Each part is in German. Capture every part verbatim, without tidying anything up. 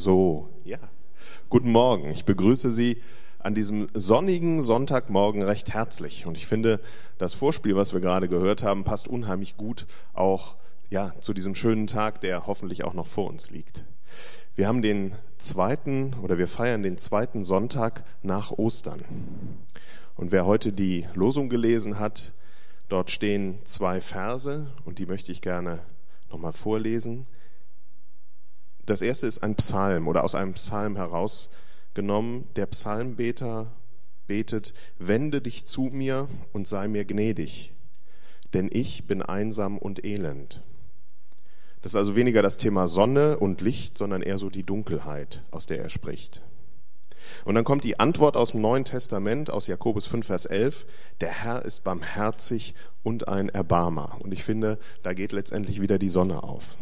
So, ja. Guten Morgen. Ich begrüße Sie an diesem sonnigen Sonntagmorgen recht herzlich. Und ich finde, das Vorspiel, was wir gerade gehört haben, passt unheimlich gut auch ja, zu diesem schönen Tag, der hoffentlich auch noch vor uns liegt. Wir haben den zweiten oder wir feiern den zweiten Sonntag nach Ostern. Und wer heute die Losung gelesen hat, dort stehen zwei Verse und die möchte ich gerne nochmal vorlesen. Das erste ist ein Psalm oder aus einem Psalm herausgenommen. Der Psalmbeter betet: Wende dich zu mir und sei mir gnädig, denn ich bin einsam und elend. Das ist also weniger das Thema Sonne und Licht, sondern eher so die Dunkelheit, aus der er spricht. Und dann kommt die Antwort aus dem Neuen Testament, aus Jakobus fünf, Vers elf. Der Herr ist barmherzig und ein Erbarmer. Und ich finde, da geht letztendlich wieder die Sonne auf.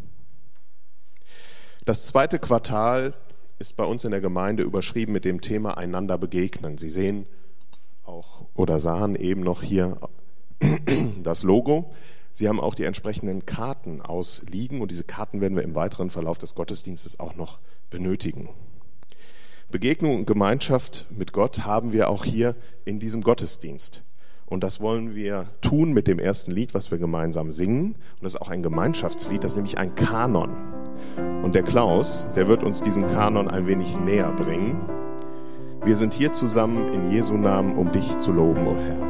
Das zweite Quartal ist bei uns in der Gemeinde überschrieben mit dem Thema einander begegnen. Sie sehen auch oder sahen eben noch hier das Logo. Sie haben auch die entsprechenden Karten ausliegen und diese Karten werden wir im weiteren Verlauf des Gottesdienstes auch noch benötigen. Begegnung und Gemeinschaft mit Gott haben wir auch hier in diesem Gottesdienst. Und das wollen wir tun mit dem ersten Lied, was wir gemeinsam singen. Und das ist auch ein Gemeinschaftslied, das ist nämlich ein Kanon. Und der Klaus, der wird uns diesen Kanon ein wenig näher bringen. Wir sind hier zusammen in Jesu Namen, um dich zu loben, o Herr.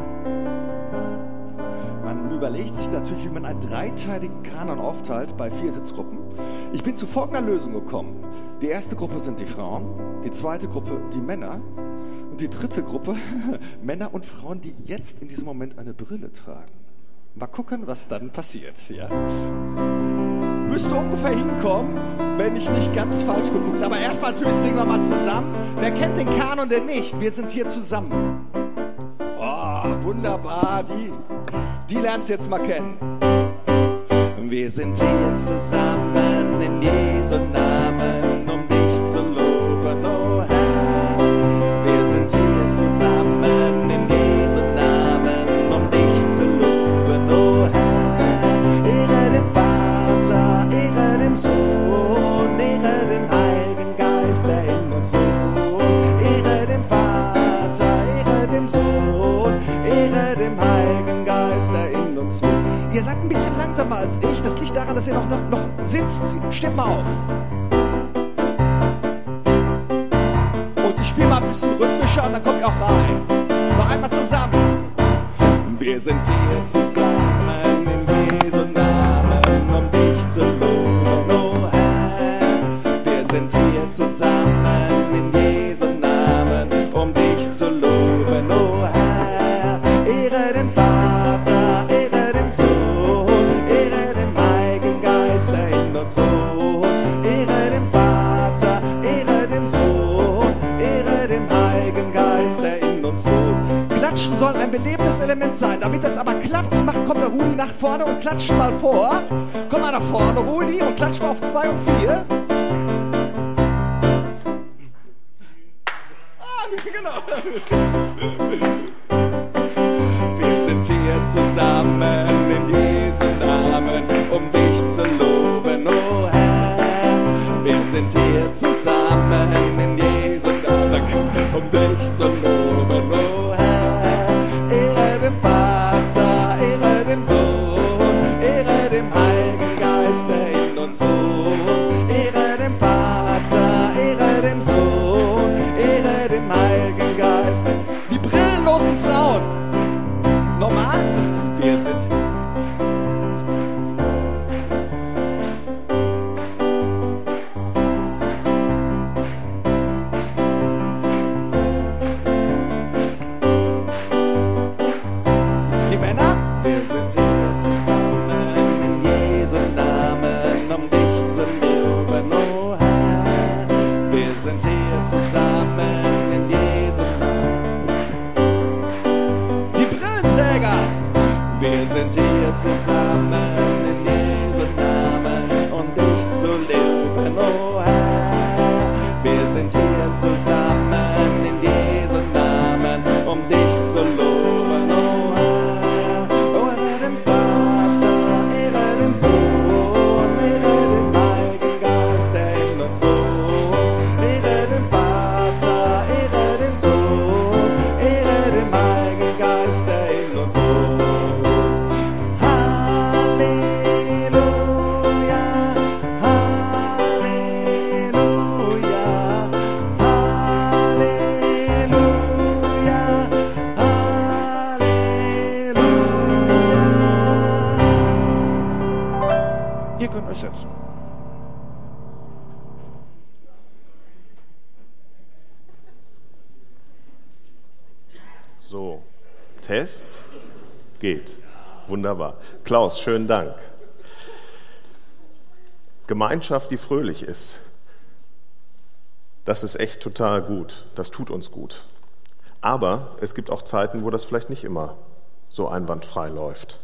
Man überlegt sich natürlich, wie man einen dreiteiligen Kanon aufteilt bei vier Sitzgruppen. Ich bin zu folgender Lösung gekommen. Die erste Gruppe sind die Frauen, die zweite Gruppe die Männer und die dritte Gruppe Männer und Frauen, die jetzt in diesem Moment eine Brille tragen. Mal gucken, was dann passiert. Ja. Müsste ungefähr hinkommen, wenn ich nicht ganz falsch geguckt habe. Aber erstmal natürlich singen wir mal zusammen. Wer kennt den Kanon denn nicht? Wir sind hier zusammen. Oh, wunderbar. Die, die lernt es jetzt mal kennen. Wir sind hier zusammen in Jesu Namen, um dich zu loben, o Herr. Wir sind hier zusammen in Jesu Namen, um dich zu loben, o Herr. Ehre dem Vater, Ehre dem Sohn, Ehre dem Heiligen Geist, der in uns wohnt. Ehre dem Vater, Ehre dem Sohn, Ehre dem Heiligen Geist, der in uns wohnt. Ihr seid ein bisschen langsamer als ich. Das liegt daran, dass ihr noch, noch, noch sitzt. Stimmt mal auf. Und ich spiele mal ein bisschen rhythmischer und dann kommt ihr auch rein. Noch einmal zusammen. Wir sind hier zusammen in Jesu Namen, um dich zu loben, o Herr. Wir sind hier zusammen in Jesu Namen, um dich zu loben, o Herr. Ehre den Vater, Ehre dem Sohn, Ehre dem Heiligen Geist, der in uns wohnt. Ehre dem Vater, Ehre dem Sohn, Ehre dem Heiligen Geist, der in uns wohnt. Klatschen soll ein belebendes Element sein. Damit das aber klappt, macht, kommt der Rudi nach vorne und klatscht mal vor. Komm mal nach vorne, Rudi, und klatscht mal auf zwei und vier. Ah, genau. Wir sind hier zusammen in Jesu Namen, um dich zu loben, o Herr. Wir sind hier zusammen in Jesu Namen, um dich zu loben, o Herr. Ehre dem Vater, Ehre dem Sohn, Ehre dem Heiligen Geist, der in uns wohnt. Ehre dem Vater, Ehre dem Sohn, Ehre dem Heiligen Geist. Die brillenlosen Frauen. Nochmal, wir sind die Männer. Wir sind hier zusammen in Jesu Namen, um dich zu loben, o Herr. Wir sind hier zusammen in Jesu Namen. Wir sind hier zusammen in Jesu Namen, um dich zu loben, o Herr. Wir sind hier zusammen in Jesu Namen, um dich zu loben, o Herr. O Ehre dem Vater, Ehre dem Sohn, Ehre dem Heiligen Geist, der in uns wohnt. könnt euch setzen. So, Test geht. Wunderbar. Klaus, schönen Dank. Gemeinschaft, die fröhlich ist, das ist echt total gut. Das tut uns gut. Aber es gibt auch Zeiten, wo das vielleicht nicht immer so einwandfrei läuft.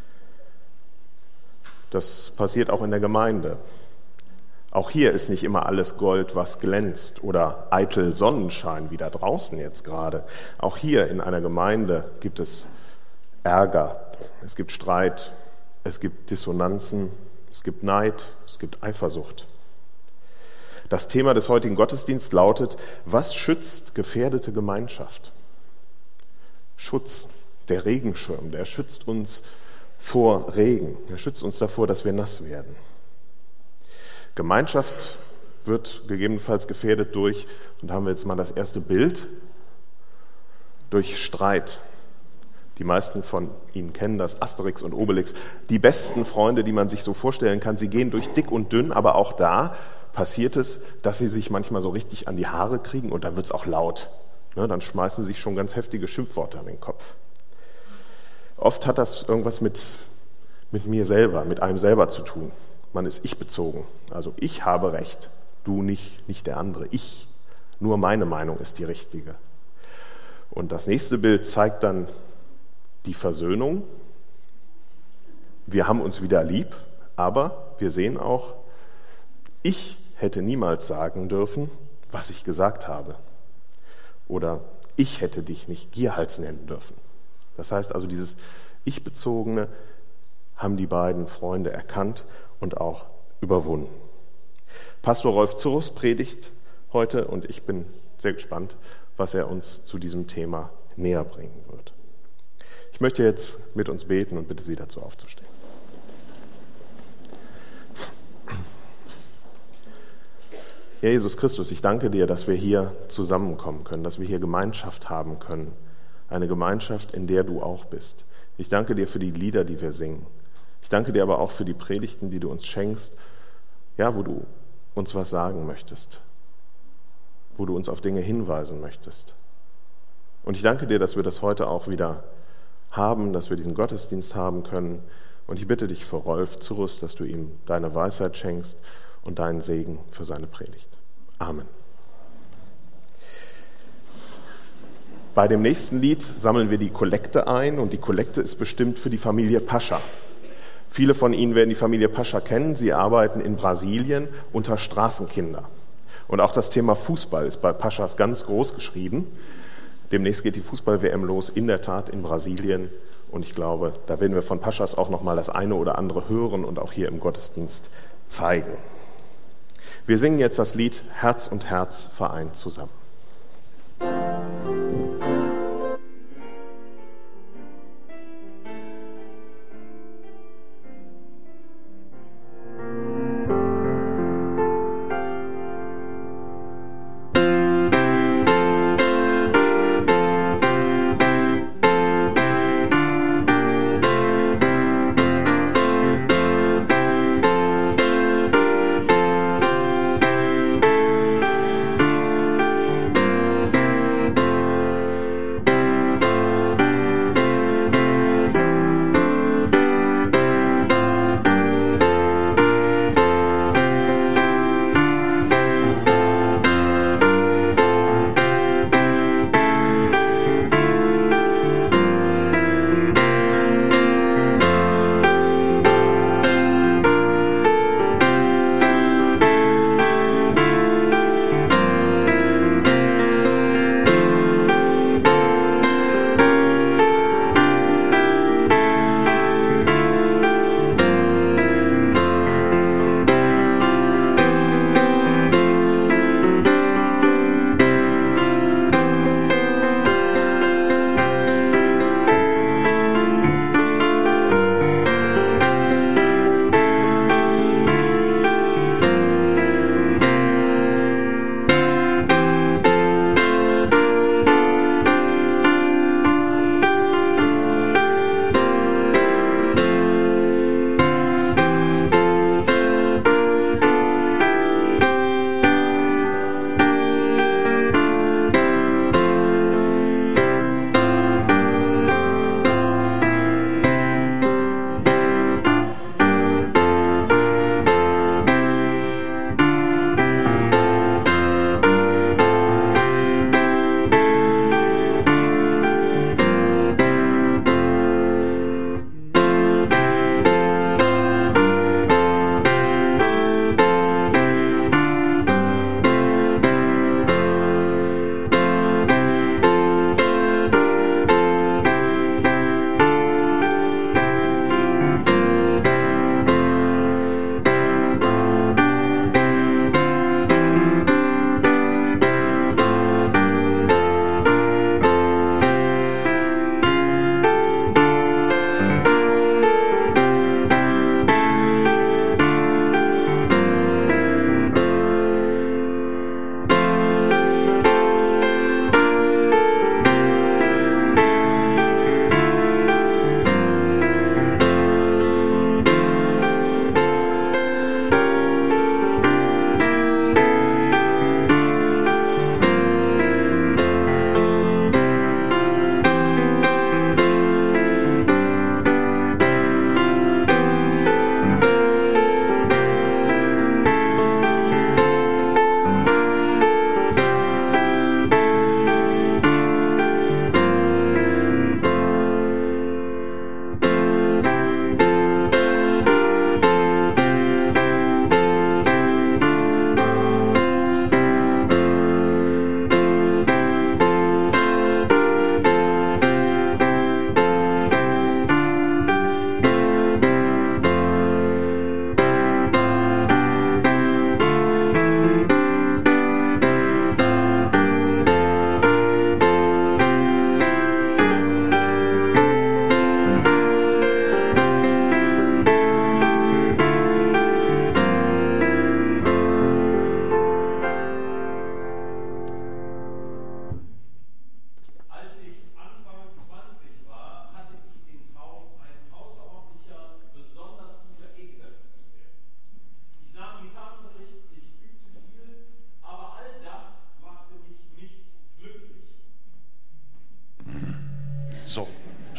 Das passiert auch in der Gemeinde. Auch hier ist nicht immer alles Gold, was glänzt oder eitel Sonnenschein, wie da draußen jetzt gerade. Auch hier in einer Gemeinde gibt es Ärger, es gibt Streit, es gibt Dissonanzen, es gibt Neid, es gibt Eifersucht. Das Thema des heutigen Gottesdienstes lautet: Was schützt gefährdete Gemeinschaft? Schutz, der Regenschirm, der schützt uns vor Regen, der schützt uns davor, dass wir nass werden. Gemeinschaft wird gegebenenfalls gefährdet durch, und da haben wir jetzt mal das erste Bild, durch Streit. Die meisten von Ihnen kennen das, Asterix und Obelix, die besten Freunde, die man sich so vorstellen kann. Sie gehen durch dick und dünn, aber auch da passiert es, dass sie sich manchmal so richtig an die Haare kriegen und dann wird es auch laut. Ne, dann schmeißen sie sich schon ganz heftige Schimpfworte an den Kopf. Oft hat das irgendwas mit, mit mir selber, mit einem selber zu tun. Man ist ich-bezogen. Also ich habe Recht, du nicht, nicht der andere. Ich, nur meine Meinung ist die richtige. Und das nächste Bild zeigt dann die Versöhnung. Wir haben uns wieder lieb, aber wir sehen auch, ich hätte niemals sagen dürfen, was ich gesagt habe. Oder ich hätte dich nicht Gierhals nennen dürfen. Das heißt also, dieses Ich-Bezogene haben die beiden Freunde erkannt und auch überwunden. Pastor Rolf Zurus predigt heute und ich bin sehr gespannt, was er uns zu diesem Thema näher bringen wird. Ich möchte jetzt mit uns beten und bitte Sie dazu aufzustehen. Herr Jesus Christus, ich danke dir, dass wir hier zusammenkommen können, dass wir hier Gemeinschaft haben können. Eine Gemeinschaft, in der du auch bist. Ich danke dir für die Lieder, die wir singen. Ich danke dir aber auch für die Predigten, die du uns schenkst, ja, wo du uns was sagen möchtest, wo du uns auf Dinge hinweisen möchtest. Und ich danke dir, dass wir das heute auch wieder haben, dass wir diesen Gottesdienst haben können. Und ich bitte dich für Rolf Zurus, dass du ihm deine Weisheit schenkst und deinen Segen für seine Predigt. Amen. Bei dem nächsten Lied sammeln wir die Kollekte ein und die Kollekte ist bestimmt für die Familie Pascha. Viele von Ihnen werden die Familie Pascha kennen. Sie arbeiten in Brasilien unter Straßenkinder. Und auch das Thema Fußball ist bei Paschas ganz groß geschrieben. Demnächst geht die Fußball-W M los, in der Tat in Brasilien. Und ich glaube, da werden wir von Paschas auch noch mal das eine oder andere hören und auch hier im Gottesdienst zeigen. Wir singen jetzt das Lied Herz und Herz vereint zusammen.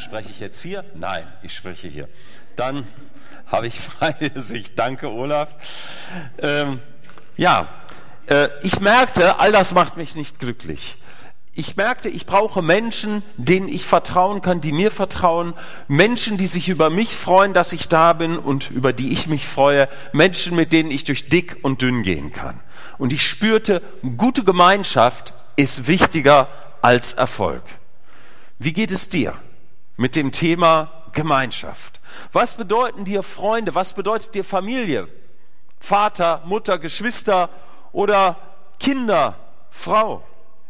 Spreche ich jetzt hier? Nein, ich spreche hier. Dann habe ich freie Sicht. Danke, Olaf. Ähm, ja, äh, ich merkte, all das macht mich nicht glücklich. Ich merkte, ich brauche Menschen, denen ich vertrauen kann, die mir vertrauen. Menschen, die sich über mich freuen, dass ich da bin und über die ich mich freue. Menschen, mit denen ich durch dick und dünn gehen kann. Und ich spürte, gute Gemeinschaft ist wichtiger als Erfolg. Wie geht es dir mit dem Thema Gemeinschaft? Was bedeuten dir Freunde? Was bedeutet dir Familie? Vater, Mutter, Geschwister oder Kinder, Frau?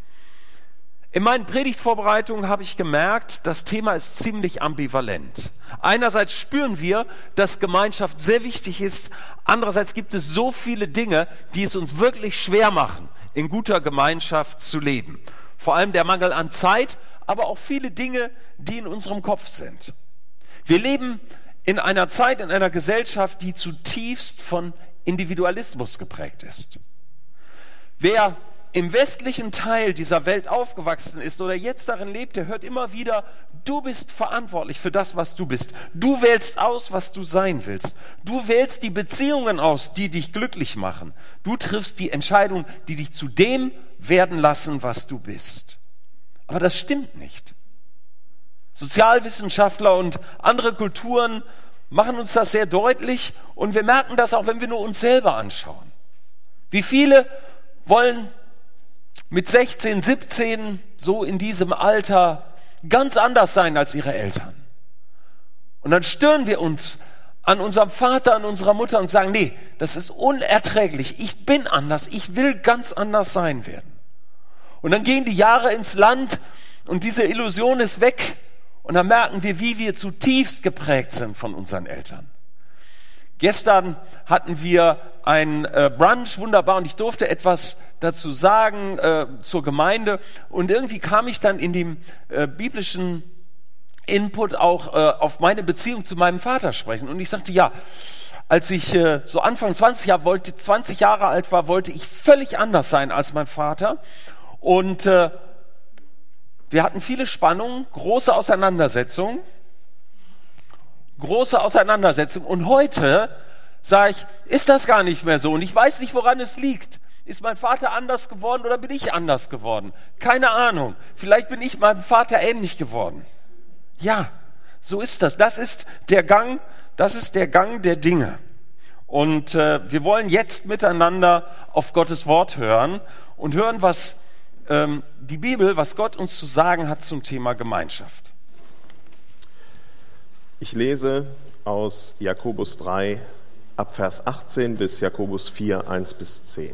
In meinen Predigtvorbereitungen habe ich gemerkt, das Thema ist ziemlich ambivalent. Einerseits spüren wir, dass Gemeinschaft sehr wichtig ist. Andererseits gibt es so viele Dinge, die es uns wirklich schwer machen, in guter Gemeinschaft zu leben. Vor allem der Mangel an Zeit, aber auch viele Dinge, die in unserem Kopf sind. Wir leben in einer Zeit, in einer Gesellschaft, die zutiefst von Individualismus geprägt ist. Wer im westlichen Teil dieser Welt aufgewachsen ist oder jetzt darin lebt, der hört immer wieder, du bist verantwortlich für das, was du bist. Du wählst aus, was du sein willst. Du wählst die Beziehungen aus, die dich glücklich machen. Du triffst die Entscheidung, die dich zu dem werden lassen, was du bist. Aber das stimmt nicht. Sozialwissenschaftler und andere Kulturen machen uns das sehr deutlich und wir merken das auch, wenn wir nur uns selber anschauen. Wie viele wollen mit sechzehn, siebzehn, so in diesem Alter, ganz anders sein als ihre Eltern. Und dann stören wir uns an unserem Vater, an unserer Mutter und sagen, nee, das ist unerträglich, ich bin anders, ich will ganz anders sein werden. Und dann gehen die Jahre ins Land und diese Illusion ist weg und dann merken wir, wie wir zutiefst geprägt sind von unseren Eltern. Gestern hatten wir ein äh, Brunch, wunderbar, und ich durfte etwas dazu sagen äh, zur Gemeinde. Und irgendwie kam ich dann in dem äh, biblischen Input auch äh, auf meine Beziehung zu meinem Vater sprechen. Und ich sagte, ja, als ich äh, so Anfang zwanzig, Jahr, wollte, zwanzig Jahre alt war, wollte ich völlig anders sein als mein Vater. Und äh, wir hatten viele Spannungen, große Auseinandersetzungen. Große Auseinandersetzung. Und heute sage ich, ist das gar nicht mehr so. Und ich weiß nicht, woran es liegt. Ist mein Vater anders geworden oder bin ich anders geworden? Keine Ahnung. Vielleicht bin ich meinem Vater ähnlich geworden. Ja, so ist das. Das ist der Gang, das ist der Gang der Dinge. Und äh, wir wollen jetzt miteinander auf Gottes Wort hören und hören, was ähm, die Bibel, was Gott uns zu sagen hat zum Thema Gemeinschaft. Ich lese aus Jakobus drei, ab Vers achtzehn bis Jakobus vier, eins bis zehn.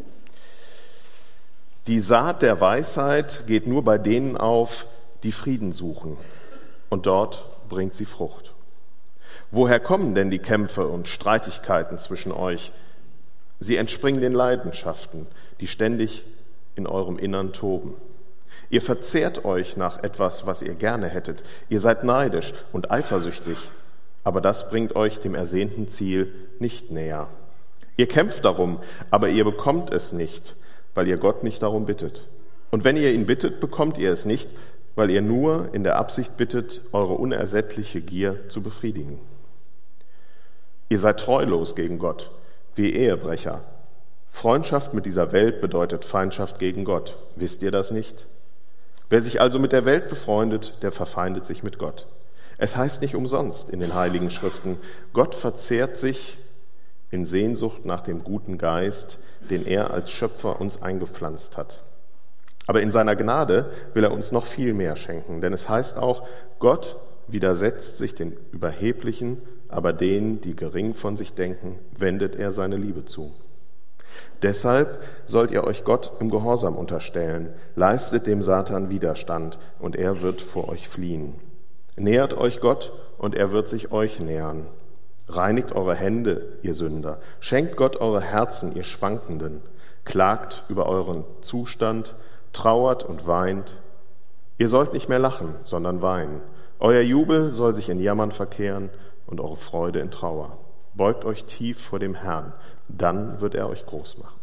Die Saat der Weisheit geht nur bei denen auf, die Frieden suchen, und dort bringt sie Frucht. Woher kommen denn die Kämpfe und Streitigkeiten zwischen euch? Sie entspringen den Leidenschaften, die ständig in eurem Innern toben. Ihr verzehrt euch nach etwas, was ihr gerne hättet. Ihr seid neidisch und eifersüchtig, aber das bringt euch dem ersehnten Ziel nicht näher. Ihr kämpft darum, aber ihr bekommt es nicht, weil ihr Gott nicht darum bittet. Und wenn ihr ihn bittet, bekommt ihr es nicht, weil ihr nur in der Absicht bittet, eure unersättliche Gier zu befriedigen. Ihr seid treulos gegen Gott, wie Ehebrecher. Freundschaft mit dieser Welt bedeutet Feindschaft gegen Gott. Wisst ihr das nicht? Wer sich also mit der Welt befreundet, der verfeindet sich mit Gott. Es heißt nicht umsonst in den Heiligen Schriften, Gott verzehrt sich in Sehnsucht nach dem guten Geist, den er als Schöpfer uns eingepflanzt hat. Aber in seiner Gnade will er uns noch viel mehr schenken, denn es heißt auch, Gott widersetzt sich den Überheblichen, aber denen, die gering von sich denken, wendet er seine Liebe zu. Deshalb sollt ihr euch Gott im Gehorsam unterstellen, leistet dem Satan Widerstand und er wird vor euch fliehen. Nähert euch Gott und er wird sich euch nähern. Reinigt eure Hände, ihr Sünder, schenkt Gott eure Herzen, ihr Schwankenden, klagt über euren Zustand, trauert und weint. Ihr sollt nicht mehr lachen, sondern weinen. Euer Jubel soll sich in Jammern verkehren und eure Freude in Trauer. Beugt euch tief vor dem Herrn, dann wird er euch groß machen.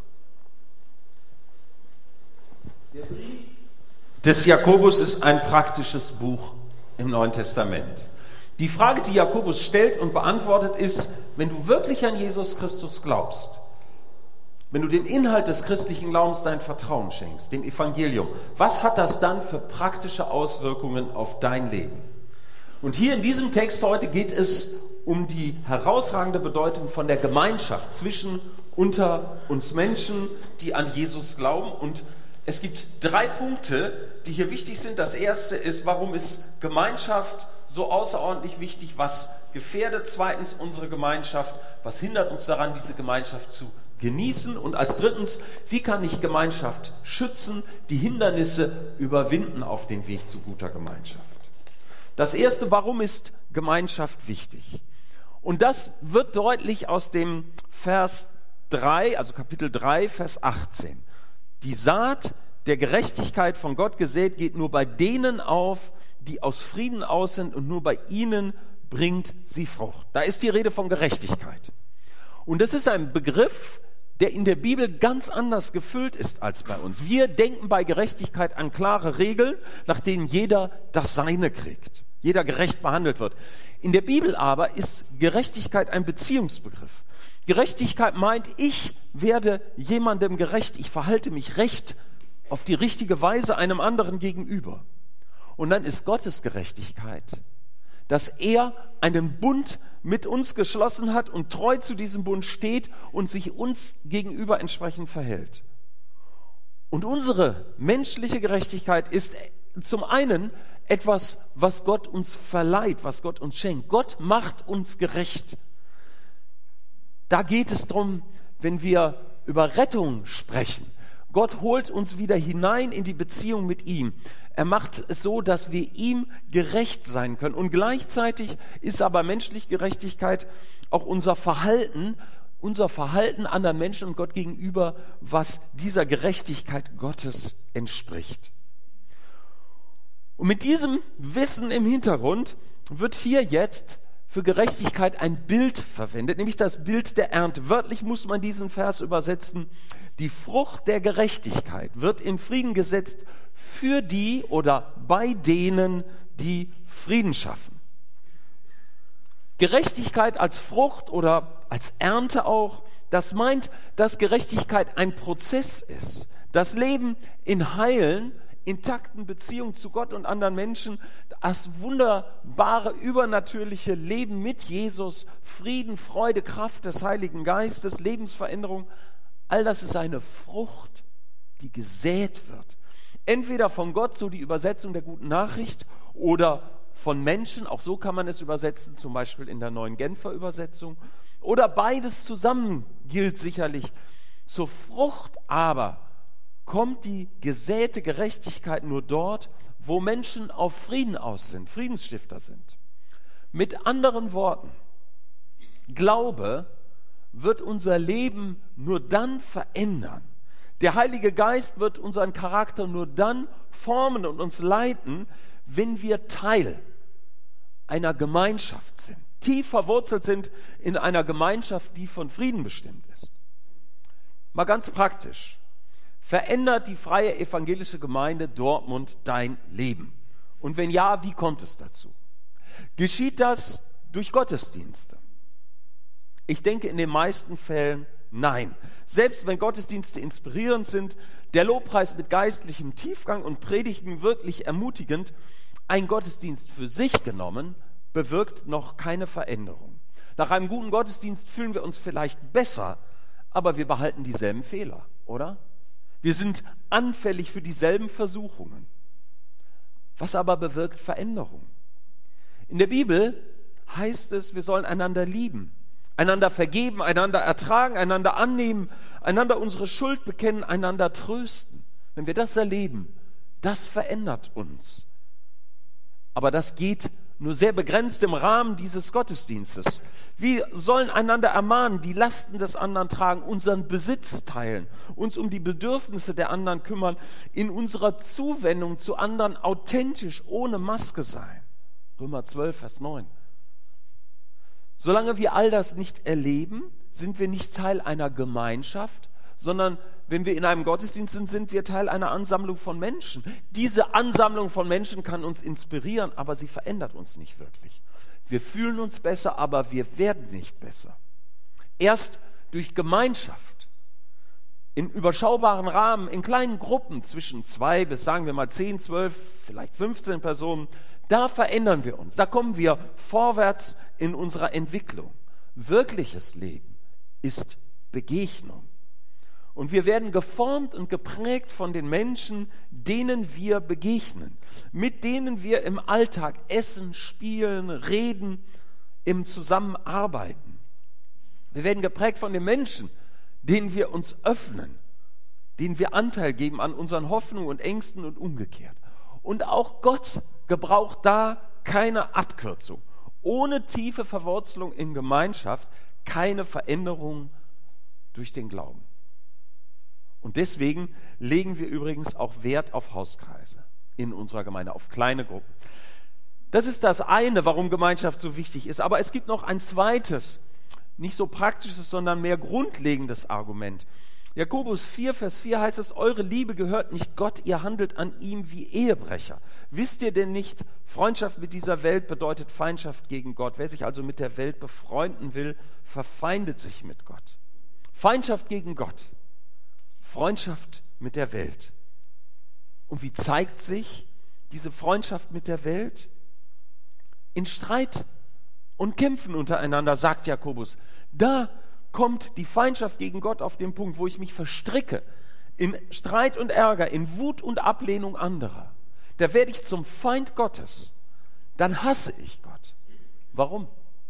Der Brief des Jakobus ist ein praktisches Buch. im Neuen Testament. Die Frage, die Jakobus stellt und beantwortet, ist, wenn du wirklich an Jesus Christus glaubst, wenn du dem Inhalt des christlichen Glaubens dein Vertrauen schenkst, dem Evangelium, was hat das dann für praktische Auswirkungen auf dein Leben? Und hier in diesem Text heute geht es um die herausragende Bedeutung von der Gemeinschaft zwischen unter uns Menschen, die an Jesus glauben. Und es gibt drei Punkte, die hier wichtig sind. Das erste ist, warum ist Gemeinschaft so außerordentlich wichtig? Was gefährdet zweitens unsere Gemeinschaft? Was hindert uns daran, diese Gemeinschaft zu genießen? Und als drittens, wie kann ich Gemeinschaft schützen, die Hindernisse überwinden auf dem Weg zu guter Gemeinschaft? Das erste, warum ist Gemeinschaft wichtig? Und das wird deutlich aus dem Vers drei, also Kapitel drei, Vers achtzehn. Die Saat der Gerechtigkeit von Gott gesät geht nur bei denen auf, die aus Frieden aus sind, und nur bei ihnen bringt sie Frucht. Da ist die Rede von Gerechtigkeit. Und das ist ein Begriff, der in der Bibel ganz anders gefüllt ist als bei uns. Wir denken bei Gerechtigkeit an klare Regeln, nach denen jeder das Seine kriegt, jeder gerecht behandelt wird. In der Bibel aber ist Gerechtigkeit ein Beziehungsbegriff. Gerechtigkeit meint, ich werde jemandem gerecht, ich verhalte mich recht auf die richtige Weise einem anderen gegenüber. Und dann ist Gottes Gerechtigkeit, dass er einen Bund mit uns geschlossen hat und treu zu diesem Bund steht und sich uns gegenüber entsprechend verhält. Und unsere menschliche Gerechtigkeit ist zum einen etwas, was Gott uns verleiht, was Gott uns schenkt. Gott macht uns gerecht. Da geht es darum, wenn wir über Rettung sprechen. Gott holt uns wieder hinein in die Beziehung mit ihm. Er macht es so, dass wir ihm gerecht sein können. Und gleichzeitig ist aber menschliche Gerechtigkeit auch unser Verhalten, unser Verhalten anderen Menschen und Gott gegenüber, was dieser Gerechtigkeit Gottes entspricht. Und mit diesem Wissen im Hintergrund wird hier jetzt für Gerechtigkeit ein Bild verwendet, nämlich das Bild der Ernte. Wörtlich muss man diesen Vers übersetzen: Die Frucht der Gerechtigkeit wird in Frieden gesetzt für die oder bei denen, die Frieden schaffen. Gerechtigkeit als Frucht oder als Ernte auch, das meint, dass Gerechtigkeit ein Prozess ist. Das Leben in heilen, intakten Beziehungen zu Gott und anderen Menschen, das wunderbare, übernatürliche Leben mit Jesus, Frieden, Freude, Kraft des Heiligen Geistes, Lebensveränderung, all das ist eine Frucht, die gesät wird. Entweder von Gott, so die Übersetzung der guten Nachricht, oder von Menschen, auch so kann man es übersetzen, zum Beispiel in der neuen Genfer Übersetzung, oder beides zusammen gilt sicherlich. Zur Frucht aber kommt die gesäte Gerechtigkeit nur dort, wo Menschen auf Frieden aus sind, Friedensstifter sind. Mit anderen Worten, Glaube wird unser Leben nur dann verändern. Der Heilige Geist wird unseren Charakter nur dann formen und uns leiten, wenn wir Teil einer Gemeinschaft sind, tief verwurzelt sind in einer Gemeinschaft, die von Frieden bestimmt ist. Mal ganz praktisch. Verändert die Freie Evangelische Gemeinde Dortmund dein Leben? Und wenn ja, wie kommt es dazu? Geschieht das durch Gottesdienste? Ich denke in den meisten Fällen nein. Selbst wenn Gottesdienste inspirierend sind, der Lobpreis mit geistlichem Tiefgang und Predigten wirklich ermutigend, ein Gottesdienst für sich genommen bewirkt noch keine Veränderung. Nach einem guten Gottesdienst fühlen wir uns vielleicht besser, aber wir behalten dieselben Fehler, oder? Wir sind anfällig für dieselben Versuchungen. Was aber bewirkt Veränderung? In der Bibel heißt es, wir sollen einander lieben, einander vergeben, einander ertragen, einander annehmen, einander unsere Schuld bekennen, einander trösten. Wenn wir das erleben, das verändert uns. Aber das geht nur sehr begrenzt im Rahmen dieses Gottesdienstes. Wir sollen einander ermahnen, die Lasten des anderen tragen, unseren Besitz teilen, uns um die Bedürfnisse der anderen kümmern, in unserer Zuwendung zu anderen authentisch, ohne Maske sein. Römer zwölf, Vers neun. Solange wir all das nicht erleben, sind wir nicht Teil einer Gemeinschaft, sondern wenn wir in einem Gottesdienst sind, sind wir Teil einer Ansammlung von Menschen. Diese Ansammlung von Menschen kann uns inspirieren, aber sie verändert uns nicht wirklich. Wir fühlen uns besser, aber wir werden nicht besser. Erst durch Gemeinschaft, in überschaubaren Rahmen, in kleinen Gruppen zwischen zwei bis, sagen wir mal, zehn, zwölf, vielleicht fünfzehn Personen, da verändern wir uns. Da kommen wir vorwärts in unserer Entwicklung. Wirkliches Leben ist Begegnung. Und wir werden geformt und geprägt von den Menschen, denen wir begegnen, mit denen wir im Alltag essen, spielen, reden, im Zusammenarbeiten. Wir werden geprägt von den Menschen, denen wir uns öffnen, denen wir Anteil geben an unseren Hoffnungen und Ängsten und umgekehrt. Und auch Gott gebraucht da keine Abkürzung. Ohne tiefe Verwurzelung in Gemeinschaft keine Veränderung durch den Glauben. Und deswegen legen wir übrigens auch Wert auf Hauskreise in unserer Gemeinde, auf kleine Gruppen. Das ist das eine, warum Gemeinschaft so wichtig ist. Aber es gibt noch ein zweites, nicht so praktisches, sondern mehr grundlegendes Argument. Jakobus vier, Vers vier heißt es, eure Liebe gehört nicht Gott, ihr handelt an ihm wie Ehebrecher. Wisst ihr denn nicht, Freundschaft mit dieser Welt bedeutet Feindschaft gegen Gott. Wer sich also mit der Welt befreunden will, verfeindet sich mit Gott. Feindschaft gegen Gott. Freundschaft mit der Welt. Und wie zeigt sich diese Freundschaft mit der Welt? In Streit und Kämpfen untereinander, sagt Jakobus. Da kommt die Feindschaft gegen Gott auf den Punkt, wo ich mich verstricke in Streit und Ärger, in Wut und Ablehnung anderer. Da werde ich zum Feind Gottes. Dann hasse ich Gott. Warum?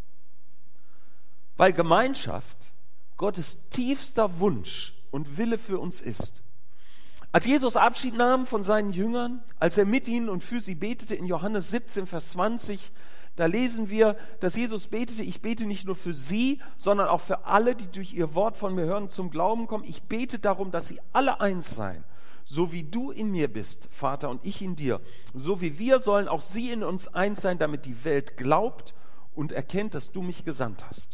Weil Gemeinschaft Gottes tiefster Wunsch und Wille für uns ist. Als Jesus Abschied nahm von seinen Jüngern, als er mit ihnen und für sie betete in Johannes siebzehn, Vers zwanzig, da lesen wir, dass Jesus betete, ich bete nicht nur für sie, sondern auch für alle, die durch ihr Wort von mir hören, zum Glauben kommen. Ich bete darum, dass sie alle eins seien. So wie du in mir bist, Vater, und ich in dir. So wie wir sollen auch sie in uns eins sein, damit die Welt glaubt und erkennt, dass du mich gesandt hast.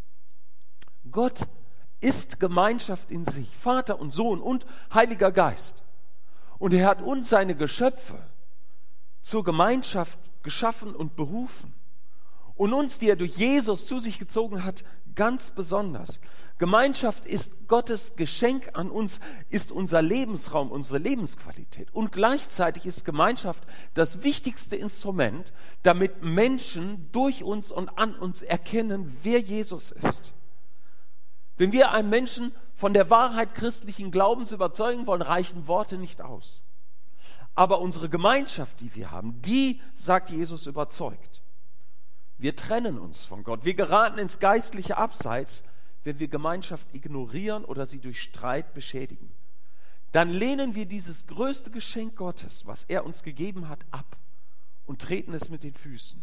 Gott ist Gemeinschaft in sich, Vater und Sohn und Heiliger Geist. Und er hat uns, seine Geschöpfe, zur Gemeinschaft geschaffen und berufen. Und uns, die er durch Jesus zu sich gezogen hat, ganz besonders. Gemeinschaft ist Gottes Geschenk an uns, ist unser Lebensraum, unsere Lebensqualität. Und gleichzeitig ist Gemeinschaft das wichtigste Instrument, damit Menschen durch uns und an uns erkennen, wer Jesus ist. Wenn wir einen Menschen von der Wahrheit christlichen Glaubens überzeugen wollen, reichen Worte nicht aus. Aber unsere Gemeinschaft, die wir haben, die, sagt Jesus, überzeugt. Wir trennen uns von Gott. Wir geraten ins geistliche Abseits, wenn wir Gemeinschaft ignorieren oder sie durch Streit beschädigen. Dann lehnen wir dieses größte Geschenk Gottes, was er uns gegeben hat, ab und treten es mit den Füßen.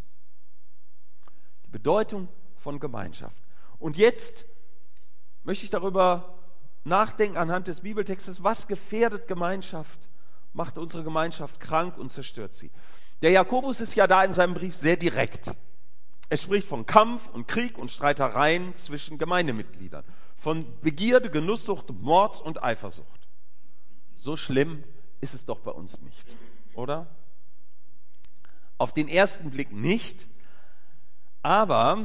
Die Bedeutung von Gemeinschaft. Und jetzt möchte ich darüber nachdenken anhand des Bibeltextes, was gefährdet Gemeinschaft, macht unsere Gemeinschaft krank und zerstört sie. Der Jakobus ist ja da in seinem Brief sehr direkt. Er spricht von Kampf und Krieg und Streitereien zwischen Gemeindemitgliedern, von Begierde, Genusssucht, Mord und Eifersucht. So schlimm ist es doch bei uns nicht, oder? Auf den ersten Blick nicht, aber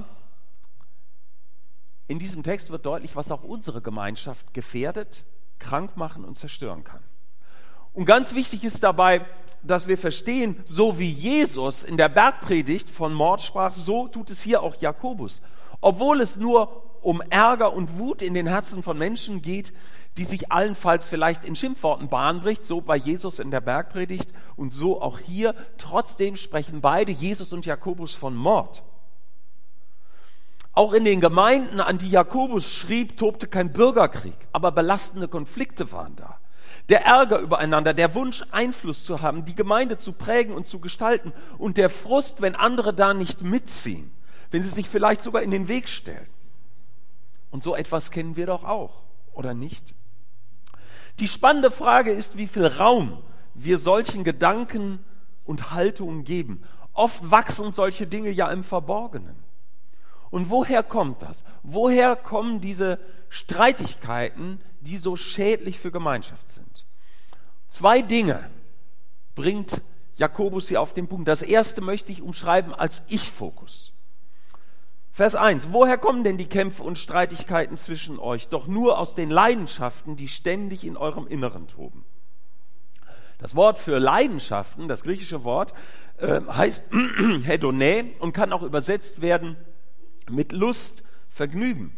in diesem Text wird deutlich, was auch unsere Gemeinschaft gefährdet, krank machen und zerstören kann. Und ganz wichtig ist dabei, dass wir verstehen, so wie Jesus in der Bergpredigt von Mord sprach, so tut es hier auch Jakobus. Obwohl es nur um Ärger und Wut in den Herzen von Menschen geht, die sich allenfalls vielleicht in Schimpfworten Bahn bricht, so bei Jesus in der Bergpredigt und so auch hier, trotzdem sprechen beide, Jesus und Jakobus, von Mord. Auch in den Gemeinden, an die Jakobus schrieb, tobte kein Bürgerkrieg, aber belastende Konflikte waren da. Der Ärger übereinander, der Wunsch, Einfluss zu haben, die Gemeinde zu prägen und zu gestalten und der Frust, wenn andere da nicht mitziehen, wenn sie sich vielleicht sogar in den Weg stellen. Und so etwas kennen wir doch auch, oder nicht? Die spannende Frage ist, wie viel Raum wir solchen Gedanken und Haltungen geben. Oft wachsen solche Dinge ja im Verborgenen. Und woher kommt das? Woher kommen diese Streitigkeiten, die so schädlich für Gemeinschaft sind. Zwei Dinge bringt Jakobus hier auf den Punkt. Das erste möchte ich umschreiben als Ich-Fokus. Vers eins. Woher kommen denn die Kämpfe und Streitigkeiten zwischen euch? Doch nur aus den Leidenschaften, die ständig in eurem Inneren toben. Das Wort für Leidenschaften, das griechische Wort, äh, heißt Hedonä und kann auch übersetzt werden mit Lust, Vergnügen.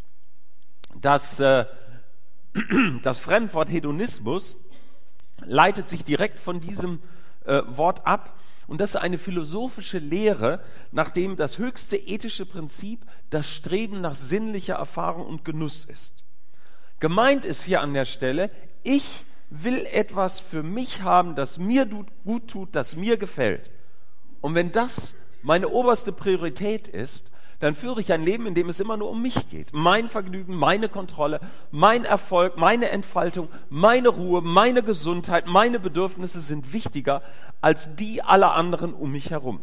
Das, äh, das Fremdwort Hedonismus leitet sich direkt von diesem äh, Wort ab. Und das ist eine philosophische Lehre, nachdem das höchste ethische Prinzip das Streben nach sinnlicher Erfahrung und Genuss ist. Gemeint ist hier an der Stelle, ich will etwas für mich haben, das mir gut tut, das mir gefällt. Und wenn das meine oberste Priorität ist, dann führe ich ein Leben, in dem es immer nur um mich geht. Mein Vergnügen, meine Kontrolle, mein Erfolg, meine Entfaltung, meine Ruhe, meine Gesundheit, meine Bedürfnisse sind wichtiger als die aller anderen um mich herum.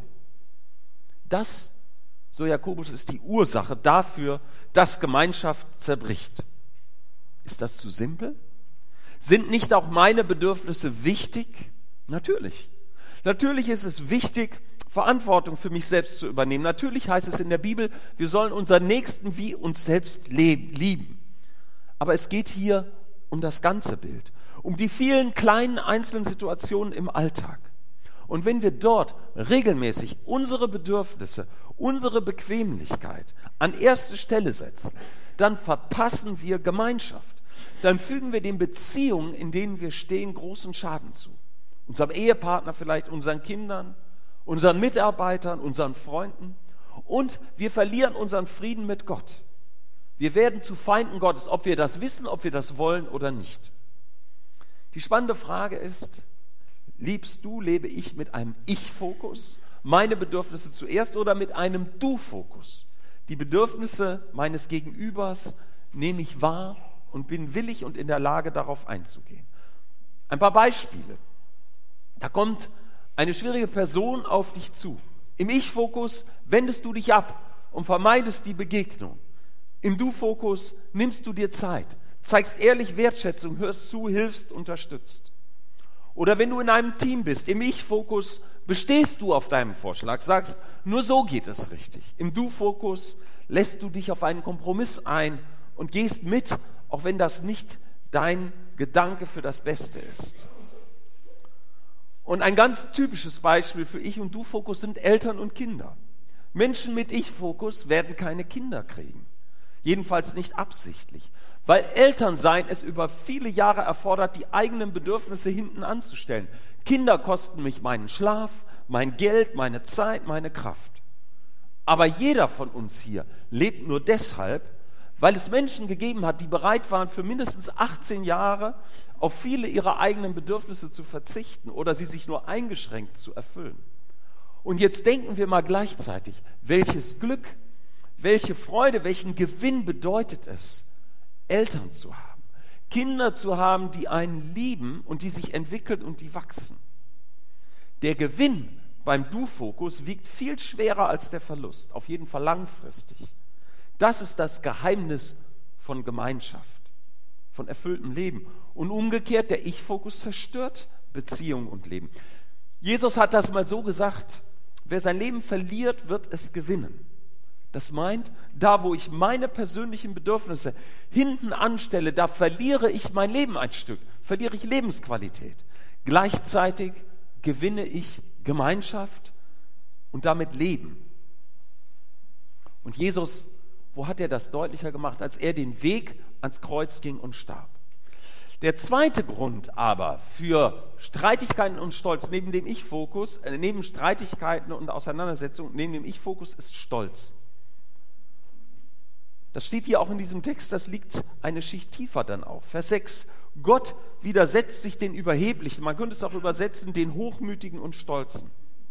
Das, so Jakobus, ist die Ursache dafür, dass Gemeinschaft zerbricht. Ist das zu simpel? Sind nicht auch meine Bedürfnisse wichtig? Natürlich. Natürlich ist es wichtig, Verantwortung für mich selbst zu übernehmen. Natürlich heißt es in der Bibel, wir sollen unseren Nächsten wie uns selbst lieben. Aber es geht hier um das ganze Bild, um die vielen kleinen einzelnen Situationen im Alltag. Und wenn wir dort regelmäßig unsere Bedürfnisse, unsere Bequemlichkeit an erste Stelle setzen, dann verpassen wir Gemeinschaft. Dann fügen wir den Beziehungen, in denen wir stehen, großen Schaden zu. Unserem Ehepartner vielleicht, unseren Kindern, unseren Mitarbeitern, unseren Freunden. Und wir verlieren unseren Frieden mit Gott. Wir werden zu Feinden Gottes, ob wir das wissen, ob wir das wollen oder nicht. Die spannende Frage ist, liebst du, lebe ich mit einem Ich-Fokus, meine Bedürfnisse zuerst, oder mit einem Du-Fokus? Die Bedürfnisse meines Gegenübers nehme ich wahr und bin willig und in der Lage, darauf einzugehen. Ein paar Beispiele. Da kommt eine schwierige Person auf dich zu. Im Ich-Fokus wendest du dich ab und vermeidest die Begegnung. Im Du-Fokus nimmst du dir Zeit, zeigst ehrlich Wertschätzung, hörst zu, hilfst, unterstützt. Oder wenn du in einem Team bist, im Ich-Fokus bestehst du auf deinem Vorschlag, sagst, nur so geht es richtig. Im Du-Fokus lässt du dich auf einen Kompromiss ein und gehst mit, auch wenn das nicht dein Gedanke für das Beste ist. Und ein ganz typisches Beispiel für Ich- und Du-Fokus sind Eltern und Kinder. Menschen mit Ich-Fokus werden keine Kinder kriegen. Jedenfalls nicht absichtlich. Weil Elternsein es über viele Jahre erfordert, die eigenen Bedürfnisse hinten anzustellen. Kinder kosten mich meinen Schlaf, mein Geld, meine Zeit, meine Kraft. Aber jeder von uns hier lebt nur deshalb, weil es Menschen gegeben hat, die bereit waren, für mindestens achtzehn Jahre auf viele ihrer eigenen Bedürfnisse zu verzichten oder sie sich nur eingeschränkt zu erfüllen. Und jetzt denken wir mal gleichzeitig, welches Glück, welche Freude, welchen Gewinn bedeutet es, Eltern zu haben, Kinder zu haben, die einen lieben und die sich entwickeln und die wachsen. Der Gewinn beim Du-Fokus wiegt viel schwerer als der Verlust, auf jeden Fall langfristig. Das ist das Geheimnis von Gemeinschaft, von erfülltem Leben. Und umgekehrt, der Ich-Fokus zerstört Beziehung und Leben. Jesus hat das mal so gesagt, wer sein Leben verliert, wird es gewinnen. Das meint, da wo ich meine persönlichen Bedürfnisse hinten anstelle, da verliere ich mein Leben ein Stück, verliere ich Lebensqualität. Gleichzeitig gewinne ich Gemeinschaft und damit Leben. Und Jesus, wo hat er das deutlicher gemacht, als er den Weg ans Kreuz ging und starb? Der zweite Grund aber für Streitigkeiten und Stolz, neben dem Ich-Fokus, äh, neben Streitigkeiten und Auseinandersetzungen, neben dem Ich-Fokus ist Stolz. Das steht hier auch in diesem Text, das liegt eine Schicht tiefer dann auf. Vers sechs, Gott widersetzt sich den Überheblichen, man könnte es auch übersetzen, den Hochmütigen und Stolzen.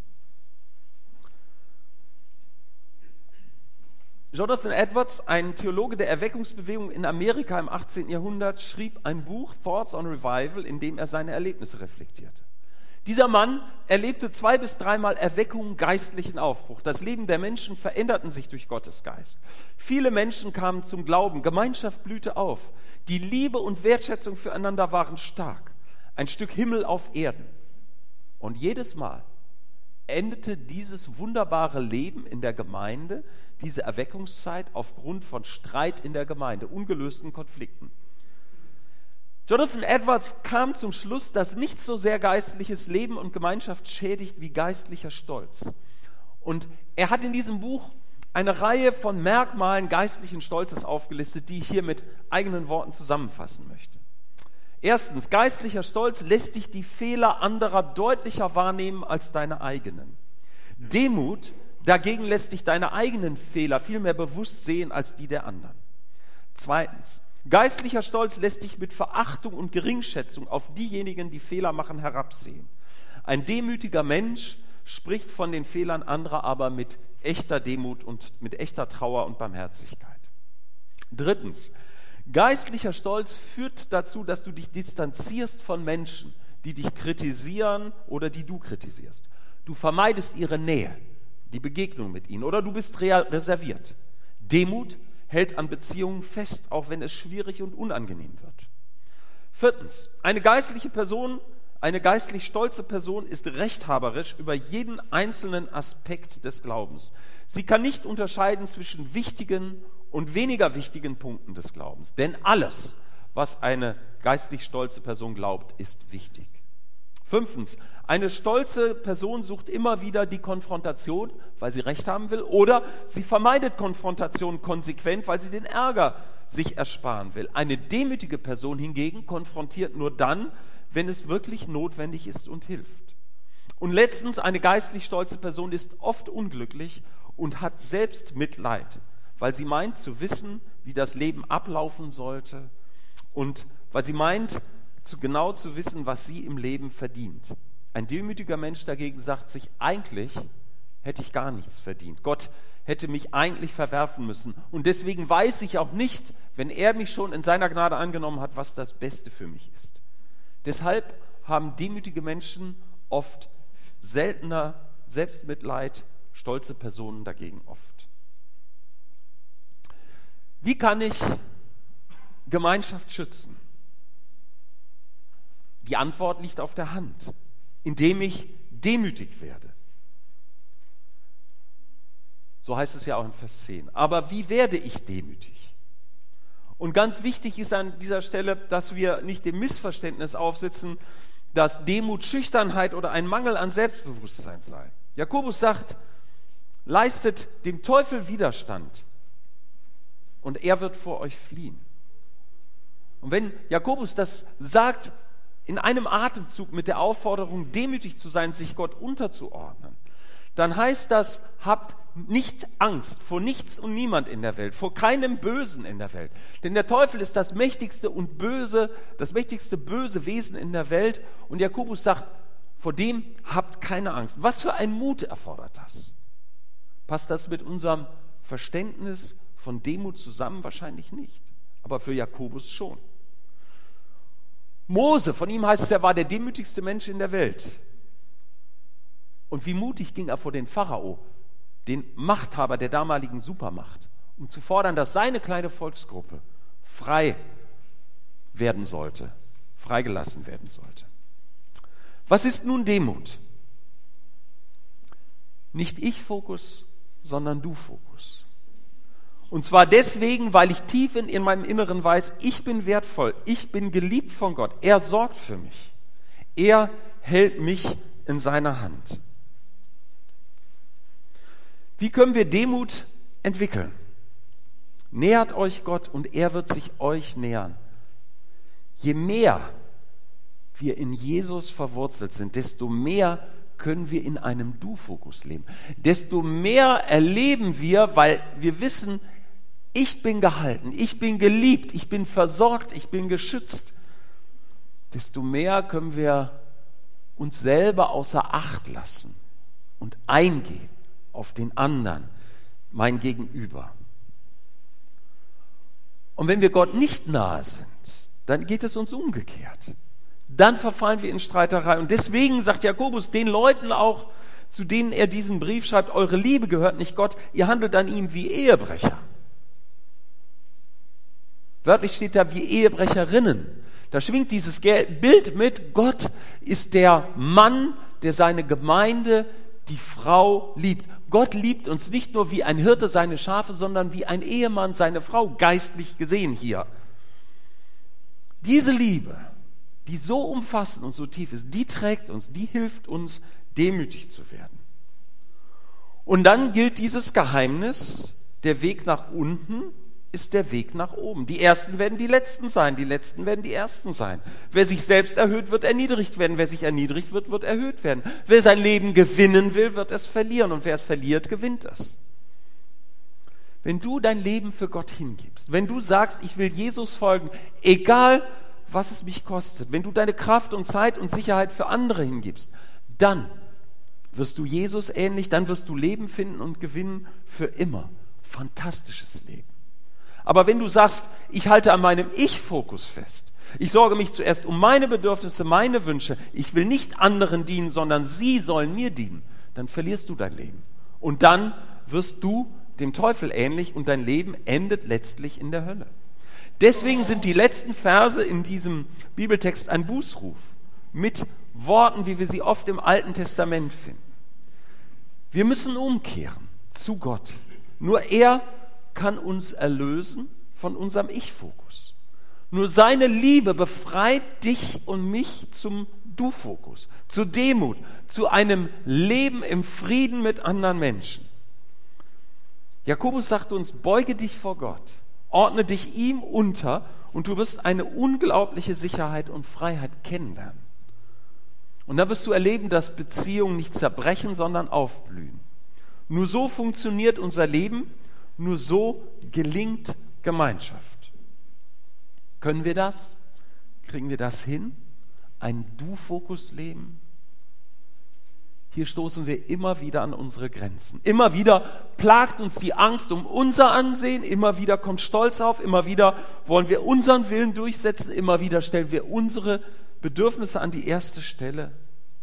Jonathan Edwards, ein Theologe der Erweckungsbewegung in Amerika im achtzehnten Jahrhundert, schrieb ein Buch, Thoughts on Revival, in dem er seine Erlebnisse reflektierte. Dieser Mann erlebte zwei bis dreimal Erweckung, geistlichen Aufbruch. Das Leben der Menschen veränderten sich durch Gottes Geist. Viele Menschen kamen zum Glauben, Gemeinschaft blühte auf. Die Liebe und Wertschätzung füreinander waren stark. Ein Stück Himmel auf Erden. Und jedes Mal endete dieses wunderbare Leben in der Gemeinde, diese Erweckungszeit, aufgrund von Streit in der Gemeinde, ungelösten Konflikten. Jonathan Edwards kam zum Schluss, dass nichts so sehr geistliches Leben und Gemeinschaft schädigt wie geistlicher Stolz. Und er hat in diesem Buch eine Reihe von Merkmalen geistlichen Stolzes aufgelistet, die ich hier mit eigenen Worten zusammenfassen möchte. Erstens, geistlicher Stolz lässt dich die Fehler anderer deutlicher wahrnehmen als deine eigenen. Demut dagegen lässt dich deine eigenen Fehler viel mehr bewusst sehen als die der anderen. Zweitens, geistlicher Stolz lässt dich mit Verachtung und Geringschätzung auf diejenigen, die Fehler machen, herabsehen. Ein demütiger Mensch spricht von den Fehlern anderer aber mit echter Demut und mit echter Trauer und Barmherzigkeit. Drittens, geistlicher Stolz führt dazu, dass du dich distanzierst von Menschen, die dich kritisieren oder die du kritisierst. Du vermeidest ihre Nähe, die Begegnung mit ihnen, oder du bist reserviert. Demut hält an Beziehungen fest, auch wenn es schwierig und unangenehm wird. Viertens, eine geistliche Person, eine geistlich stolze Person ist rechthaberisch über jeden einzelnen Aspekt des Glaubens. Sie kann nicht unterscheiden zwischen wichtigen und weniger wichtigen Punkten des Glaubens. Denn alles, was eine geistlich stolze Person glaubt, ist wichtig. Fünftens, eine stolze Person sucht immer wieder die Konfrontation, weil sie Recht haben will, oder sie vermeidet Konfrontation konsequent, weil sie den Ärger sich ersparen will. Eine demütige Person hingegen konfrontiert nur dann, wenn es wirklich notwendig ist und hilft. Und letztens, eine geistlich stolze Person ist oft unglücklich und hat selbst Mitleid, weil sie meint zu wissen, wie das Leben ablaufen sollte und weil sie meint, zu genau zu wissen, was sie im Leben verdient. Ein demütiger Mensch dagegen sagt sich, eigentlich hätte ich gar nichts verdient. Gott hätte mich eigentlich verwerfen müssen. Und deswegen weiß ich auch nicht, wenn er mich schon in seiner Gnade angenommen hat, was das Beste für mich ist. Deshalb haben demütige Menschen oft seltener Selbstmitleid, stolze Personen dagegen oft. Wie kann ich Gemeinschaft schützen? Die Antwort liegt auf der Hand, indem ich demütig werde. So heißt es ja auch in Vers zehn. Aber wie werde ich demütig? Und ganz wichtig ist an dieser Stelle, dass wir nicht dem Missverständnis aufsitzen, dass Demut Schüchternheit oder ein Mangel an Selbstbewusstsein sei. Jakobus sagt, leistet dem Teufel Widerstand und er wird vor euch fliehen. Und wenn Jakobus das sagt, in einem Atemzug mit der Aufforderung, demütig zu sein, sich Gott unterzuordnen, dann heißt das, habt nicht Angst vor nichts und niemand in der Welt, vor keinem Bösen in der Welt. Denn der Teufel ist das mächtigste und böse, das mächtigste böse Wesen in der Welt. Und Jakobus sagt, vor dem habt keine Angst. Was für ein Mut erfordert das? Passt das mit unserem Verständnis von Demut zusammen? Wahrscheinlich nicht. Aber für Jakobus schon. Mose, von ihm heißt es, er war der demütigste Mensch in der Welt. Und wie mutig ging er vor den Pharao, den Machthaber der damaligen Supermacht, um zu fordern, dass seine kleine Volksgruppe frei werden sollte, freigelassen werden sollte. Was ist nun Demut? Nicht Ich-Fokus, sondern Du-Fokus. Und zwar deswegen, weil ich tief in, in meinem Inneren weiß, ich bin wertvoll, ich bin geliebt von Gott. Er sorgt für mich. Er hält mich in seiner Hand. Wie können wir Demut entwickeln? Nähert euch Gott und er wird sich euch nähern. Je mehr wir in Jesus verwurzelt sind, desto mehr können wir in einem Du-Fokus leben. Desto mehr erleben wir, weil wir wissen, ich bin gehalten, ich bin geliebt, ich bin versorgt, ich bin geschützt. Desto mehr können wir uns selber außer Acht lassen und eingehen auf den anderen, mein Gegenüber. Und wenn wir Gott nicht nahe sind, dann geht es uns umgekehrt. dann verfallen wir in Streiterei. Und deswegen sagt Jakobus den Leuten auch, zu denen er diesen Brief schreibt, eure Liebe gehört nicht Gott, ihr handelt an ihm wie Ehebrecher. Wörtlich steht da wie Ehebrecherinnen. Da schwingt dieses Bild mit, Gott ist der Mann, der seine Gemeinde, die Frau liebt. Gott liebt uns nicht nur wie ein Hirte seine Schafe, sondern wie ein Ehemann seine Frau, geistlich gesehen hier. Diese Liebe, die so umfassend und so tief ist, die trägt uns, die hilft uns, demütig zu werden. Und dann gilt dieses Geheimnis, der Weg nach unten ist der Weg nach oben. Die Ersten werden die Letzten sein, die Letzten werden die Ersten sein. Wer sich selbst erhöht, wird erniedrigt werden. Wer sich erniedrigt wird, wird erhöht werden. Wer sein Leben gewinnen will, wird es verlieren. Und wer es verliert, gewinnt es. Wenn du dein Leben für Gott hingibst, wenn du sagst, ich will Jesus folgen, egal was es mich kostet, wenn du deine Kraft und Zeit und Sicherheit für andere hingibst, dann wirst du Jesus ähnlich, dann wirst du Leben finden und gewinnen für immer. Fantastisches Leben. Aber wenn du sagst, ich halte an meinem Ich-Fokus fest, ich sorge mich zuerst um meine Bedürfnisse, meine Wünsche, ich will nicht anderen dienen, sondern sie sollen mir dienen, dann verlierst du dein Leben. Und dann wirst du dem Teufel ähnlich und dein Leben endet letztlich in der Hölle. Deswegen sind die letzten Verse in diesem Bibeltext ein Bußruf mit Worten, wie wir sie oft im Alten Testament finden. Wir müssen umkehren zu Gott. Nur er kann uns erlösen von unserem Ich-Fokus. Nur seine Liebe befreit dich und mich zum Du-Fokus, zur Demut, zu einem Leben im Frieden mit anderen Menschen. Jakobus sagt uns, beuge dich vor Gott, ordne dich ihm unter und du wirst eine unglaubliche Sicherheit und Freiheit kennenlernen. Und dann wirst du erleben, dass Beziehungen nicht zerbrechen, sondern aufblühen. Nur so funktioniert unser Leben, nur so gelingt Gemeinschaft. Können wir das? Kriegen wir das hin? Ein Du-Fokus-Leben? Hier stoßen wir immer wieder an unsere Grenzen. Immer wieder plagt uns die Angst um unser Ansehen, immer wieder kommt Stolz auf, immer wieder wollen wir unseren Willen durchsetzen, immer wieder stellen wir unsere Bedürfnisse an die erste Stelle.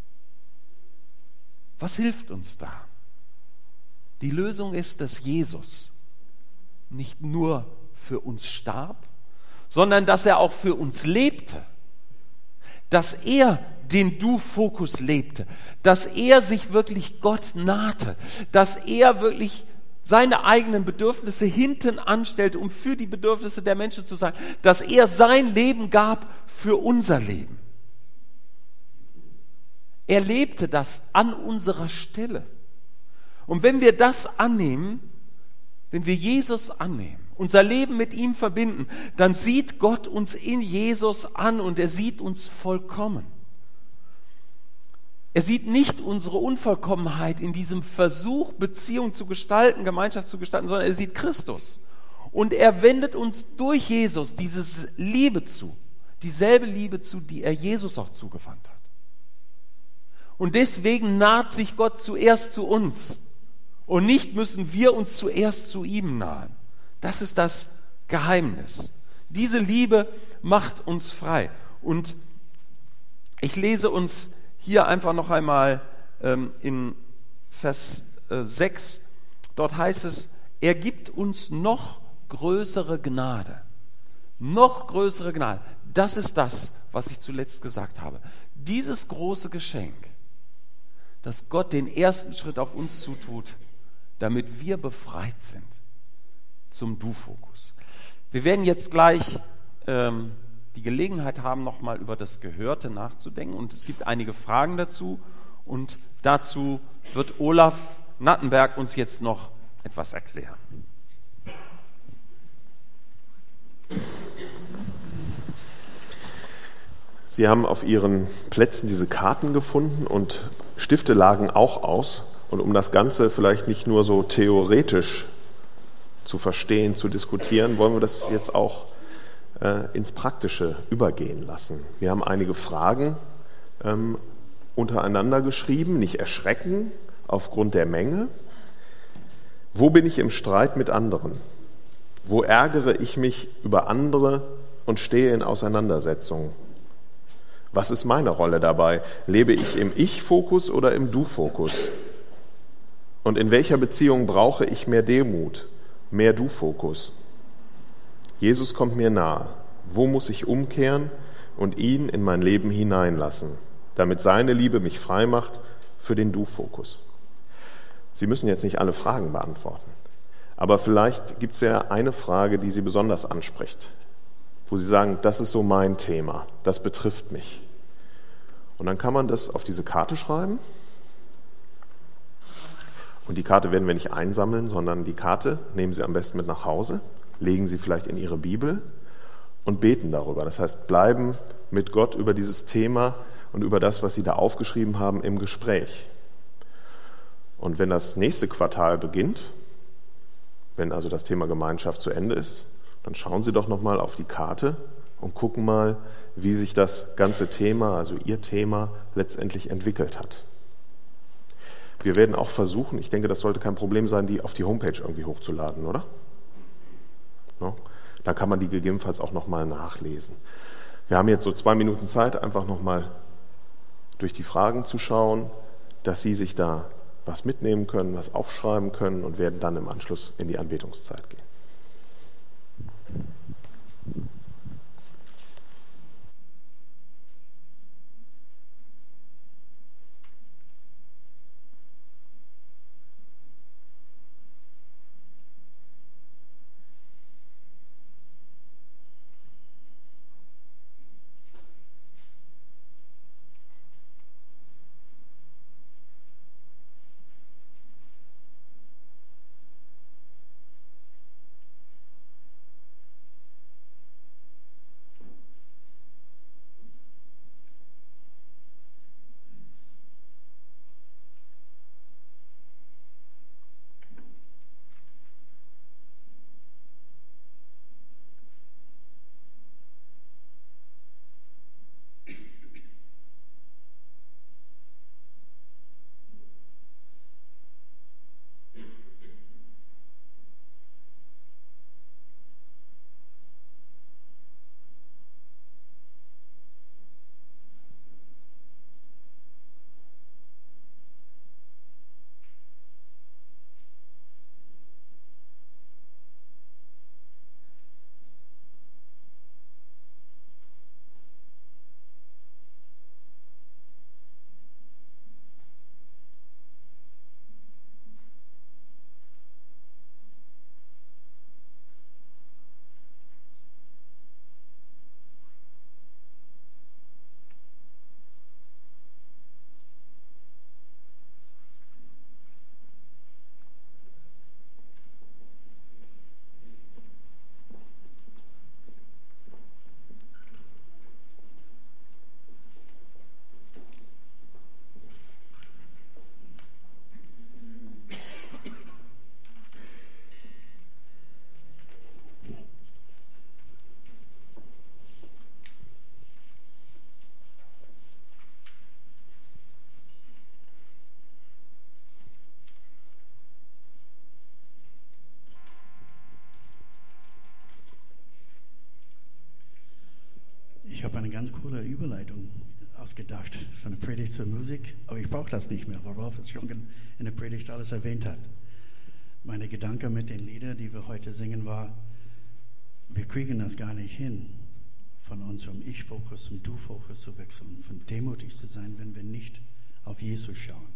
Was hilft uns da? Die Lösung ist, dass Jesus nicht nur für uns starb, sondern dass er auch für uns lebte. Dass er den Du-Fokus lebte, dass er sich wirklich Gott nahte, dass er wirklich seine eigenen Bedürfnisse hinten anstellte, um für die Bedürfnisse der Menschen zu sein, dass er sein Leben gab für unser Leben. Er lebte das an unserer Stelle. Und wenn wir das annehmen, wenn wir Jesus annehmen, unser Leben mit ihm verbinden, dann sieht Gott uns in Jesus an und er sieht uns vollkommen. Er sieht nicht unsere Unvollkommenheit in diesem Versuch, Beziehung zu gestalten, Gemeinschaft zu gestalten, sondern er sieht Christus. Und er wendet uns durch Jesus diese Liebe zu, dieselbe Liebe zu, die er Jesus auch zugewandt hat. Und deswegen naht sich Gott zuerst zu uns. Und nicht müssen wir uns zuerst zu ihm nahen. Das ist das Geheimnis. Diese Liebe macht uns frei. Und ich lese uns hier einfach noch einmal ähm, in Vers äh, sechs. Dort heißt es, er gibt uns noch größere Gnade. Noch größere Gnade. Das ist das, was ich zuletzt gesagt habe. Dieses große Geschenk, dass Gott den ersten Schritt auf uns zutut, damit wir befreit sind zum Du-Fokus. Wir werden jetzt gleich ähm, die Gelegenheit haben, nochmal über das Gehörte nachzudenken und es gibt einige Fragen dazu und dazu wird Olaf Nattenberg uns jetzt noch etwas erklären. Sie haben auf Ihren Plätzen diese Karten gefunden und Stifte lagen auch aus. Und um das Ganze vielleicht nicht nur so theoretisch zu verstehen, zu diskutieren, wollen wir das jetzt auch äh, ins Praktische übergehen lassen. Wir haben einige Fragen ähm, untereinander geschrieben, nicht erschrecken aufgrund der Menge. Wo bin ich im Streit mit anderen? Wo ärgere ich mich über andere und stehe in Auseinandersetzungen? Was ist meine Rolle dabei? Lebe ich im Ich-Fokus oder im Du-Fokus? Und in welcher Beziehung brauche ich mehr Demut, mehr Du-Fokus? Jesus kommt mir nahe. Wo muss ich umkehren und ihn in mein Leben hineinlassen, damit seine Liebe mich frei macht für den Du-Fokus? Sie müssen jetzt nicht alle Fragen beantworten, aber vielleicht gibt es ja eine Frage, die Sie besonders anspricht, wo Sie sagen, das ist so mein Thema, das betrifft mich. Und dann kann man das auf diese Karte schreiben. Und die Karte werden wir nicht einsammeln, sondern die Karte nehmen Sie am besten mit nach Hause, legen Sie vielleicht in Ihre Bibel und beten darüber. Das heißt, bleiben mit Gott über dieses Thema und über das, was Sie da aufgeschrieben haben, im Gespräch. Und wenn das nächste Quartal beginnt, wenn also das Thema Gemeinschaft zu Ende ist, dann schauen Sie doch nochmal auf die Karte und gucken mal, wie sich das ganze Thema, also Ihr Thema, letztendlich entwickelt hat. Wir werden auch versuchen, ich denke, das sollte kein Problem sein, die auf die Homepage irgendwie hochzuladen, oder? No? Dann kann man die gegebenenfalls auch nochmal nachlesen. Wir haben jetzt so zwei Minuten Zeit, einfach nochmal durch die Fragen zu schauen, dass Sie sich da was mitnehmen können, was aufschreiben können und werden dann im Anschluss in die Anbetungszeit gehen. Ich habe eine ganz coole Überleitung ausgedacht von der Predigt zur Musik, aber ich brauche das nicht mehr, weil Rolf es schon in der Predigt alles erwähnt hat. Meine Gedanke mit den Liedern, die wir heute singen, war, wir kriegen das gar nicht hin, von unserem Ich-Fokus zum Du-Fokus zu wechseln, von demutig zu sein, wenn wir nicht auf Jesus schauen.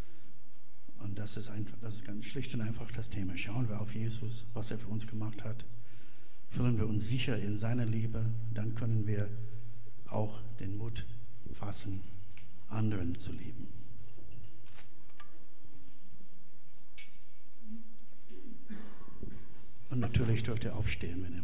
Und das ist, einfach, das ist ganz schlicht und einfach das Thema. Schauen wir auf Jesus, was er für uns gemacht hat. Fühlen wir uns sicher in seiner Liebe, dann können wir auch den Mut fassen, anderen zu lieben. Und natürlich dürft ihr aufstehen, wenn ihr wollt.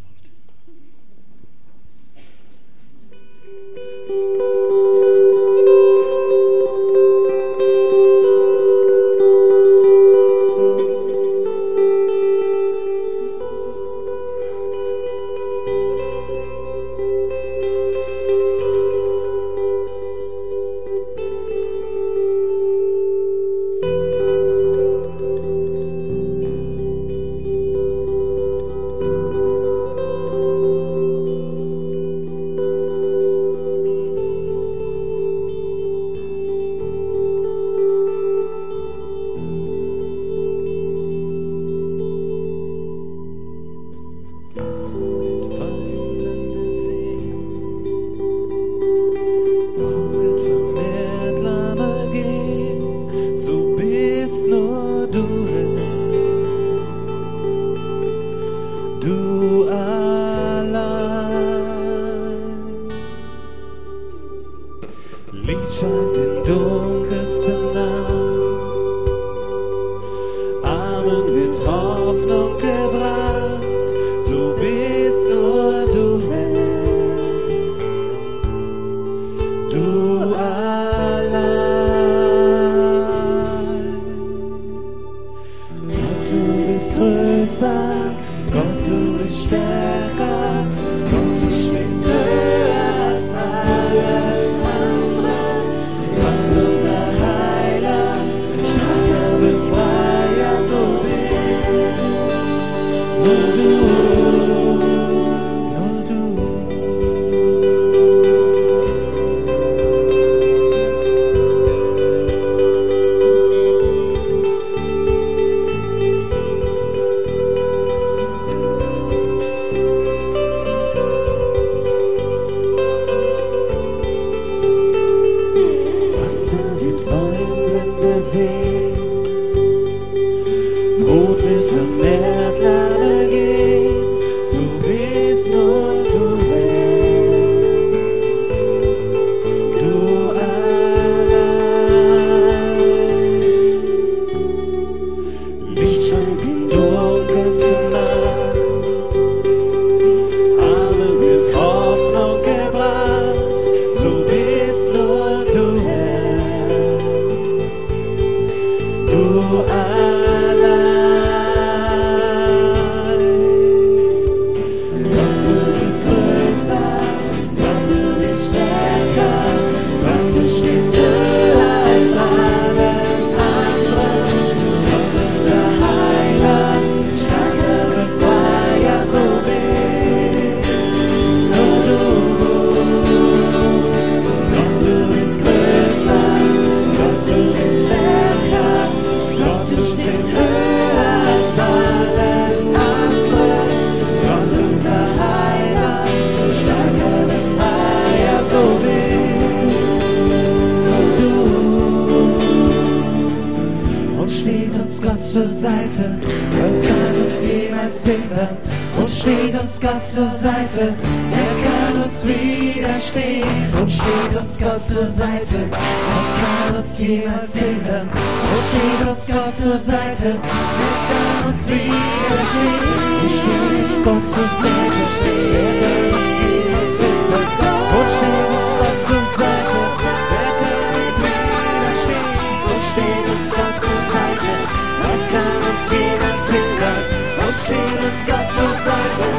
Zur Seite, wer kann uns widerstehen? Und steht uns Gott zur Seite, was kann uns jemals hindern? Und steht uns Gott zur Seite, wer kann uns widerstehen? Und steht uns Gott zur Seite, wer kann uns jemals hindern? Und steht uns Gott zur Seite, wer kann uns widerstehen? Und steht uns Gott zur Seite, was kann uns jemals hindern? Und steht uns Gott zur Seite,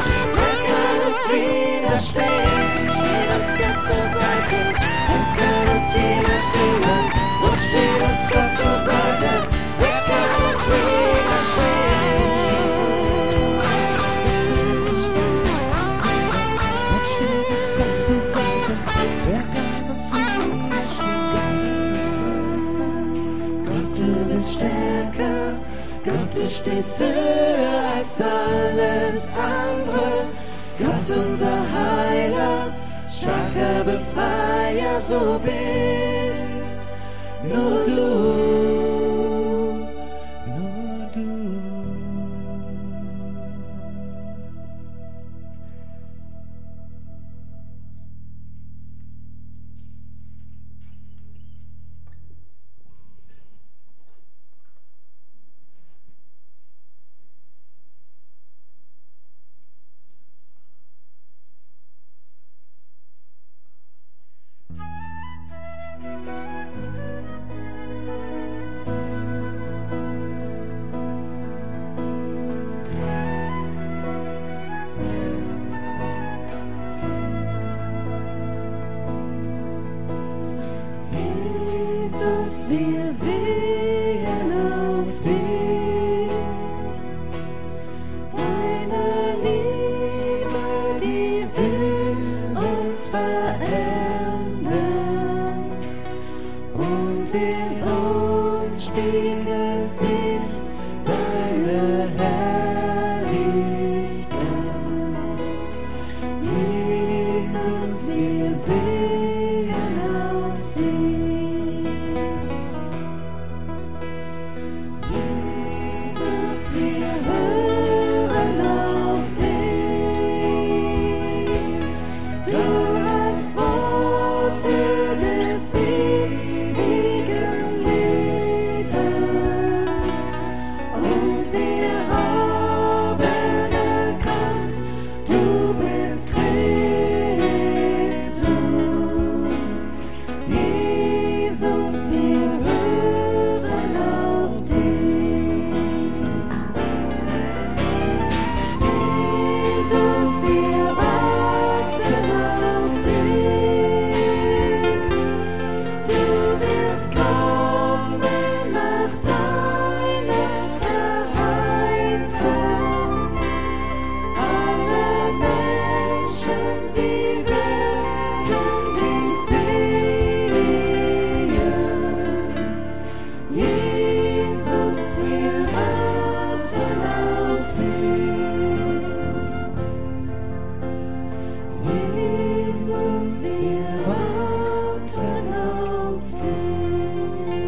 widerstehen, steht uns Gott zur Seite, es kann uns jemals hindern, und steht uns Gott zur Seite, wer kann uns widerstehen? Und steht uns Gott zur Seite, wer kann uns widerstehen? Gott, du bist stärker, Gott, du stehst höher als alles andere. Gott, unser Heiland, starker Befreier, so bist nur du, nur du. Wir sehen auf dich, deine Liebe, die will uns verändern und in uns spiegelt sich deine Herrlichkeit. Jesus, wir sehen auf dich. Jesus, wir hören auf dich. Du hast Worte des ewigen Lebens und wir haben erkannt, du bist Christus. Jesus, wir hören auf dich. Jesus, wir warten auf dich. Du wirst kommen nach deiner Verheißung. Alle Menschen, sie werden dich sehen. Jesus, wir warten auf dich. Jesus, wir warten auf dich.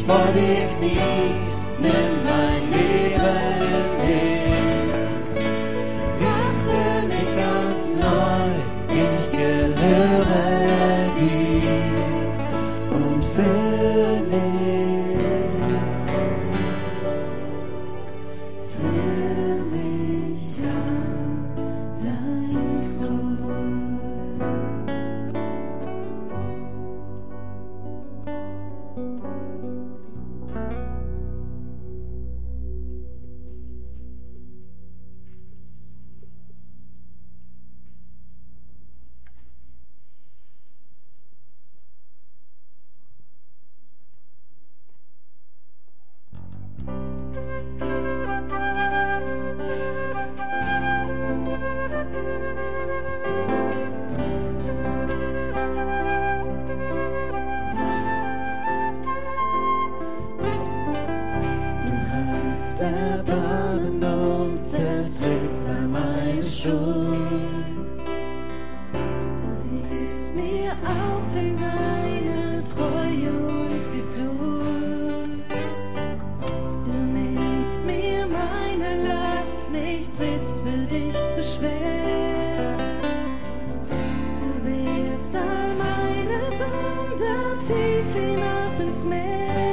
mich vor dir knie, nimm mein Leben hin. Mache mich ganz neu, ich gehöre dir und füll mich, füll mich an dein Kreuz. Erbarmen und zertrittst all meine Schuld. Du hilfst mir auf in deine Treue und Geduld. Du nimmst mir meine Last, nichts ist für dich zu schwer. Du wirfst all meine Sünder tief hinab ins Meer.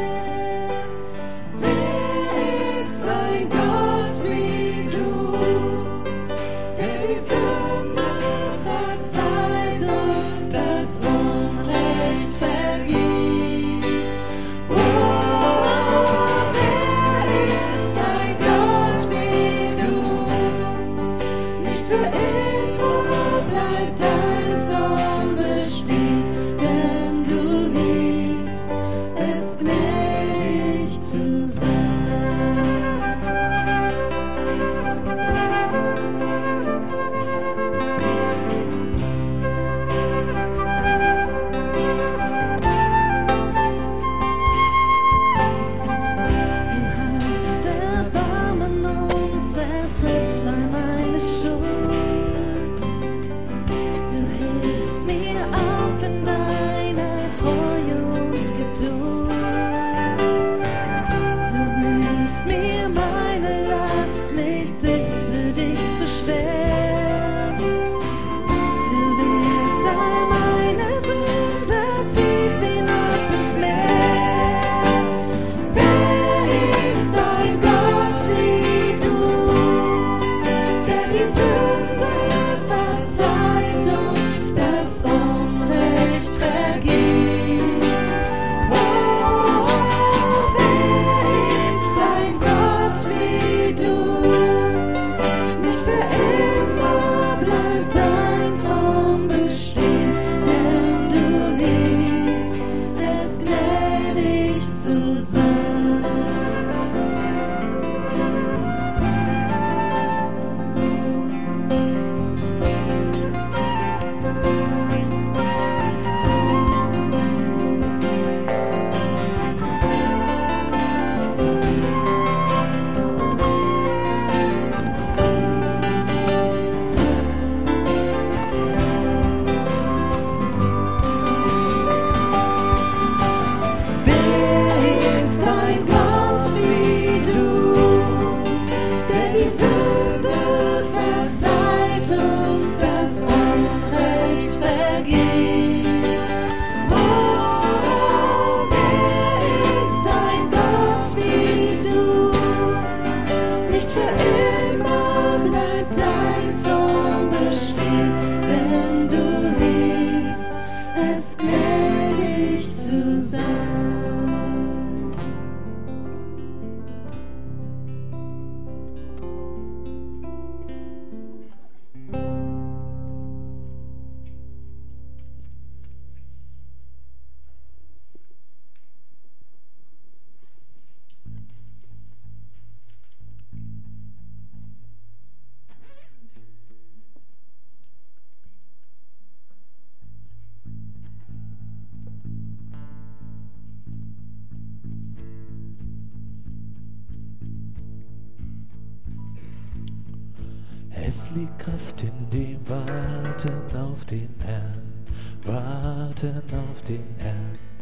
Es liegt Kraft in dem Warten auf den Herrn, Warten auf den Herrn.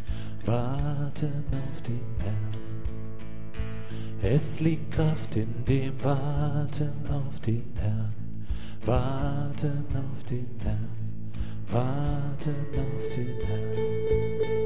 warten auf den Herrn. Es liegt Kraft in dem Warten auf den Herrn. Warten auf den Herrn. Warten auf den Herrn.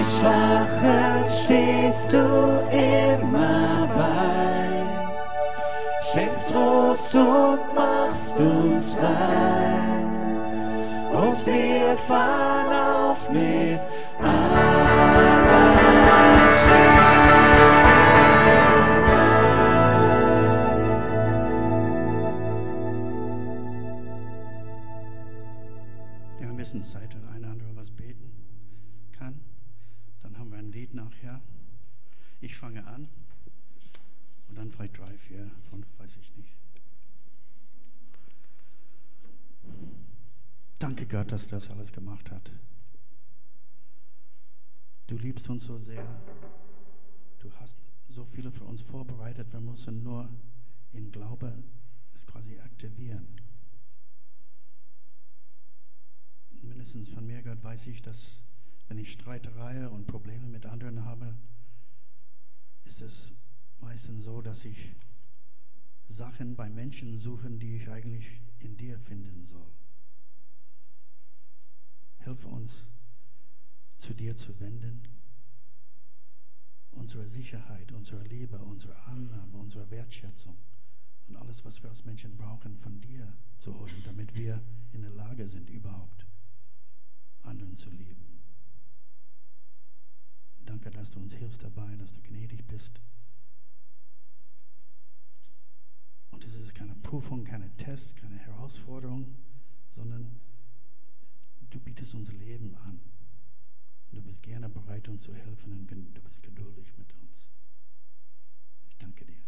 die Schwachen stehst du immer bei, schenkst Trost und machst uns frei. Und wir fahren auf mit allem, was steht. Ja, wir müssen Zeit, wenn einer andere was beten kann. Dann haben wir ein Lied nachher. Ich fange an. Und dann vielleicht drei, vier, fünf, weiß ich nicht. Danke Gott, dass das alles gemacht hat. Du liebst uns so sehr. Du hast so viele für uns vorbereitet. Wir müssen nur in Glaube es quasi aktivieren. Mindestens von mir, Gott, weiß ich, dass wenn ich Streiterei und Probleme mit anderen habe, ist es meistens so, dass ich Sachen bei Menschen suche, die ich eigentlich in dir finden soll. Hilf uns, zu dir zu wenden, unsere Sicherheit, unsere Liebe, unsere Annahme, unsere Wertschätzung und alles, was wir als Menschen brauchen, von dir zu holen, damit wir in der Lage sind, überhaupt anderen zu lieben. Danke, dass du uns hilfst dabei, dass du gnädig bist. Und es ist keine Prüfung, keine Test, keine Herausforderung, sondern du bietest unser Leben an. Du bist gerne bereit, uns zu helfen und du bist geduldig mit uns. Ich danke dir.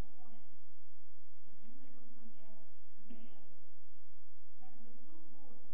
Herr, du bist der Schöpfer des Himmels und von Erde. Herr, du bist so groß,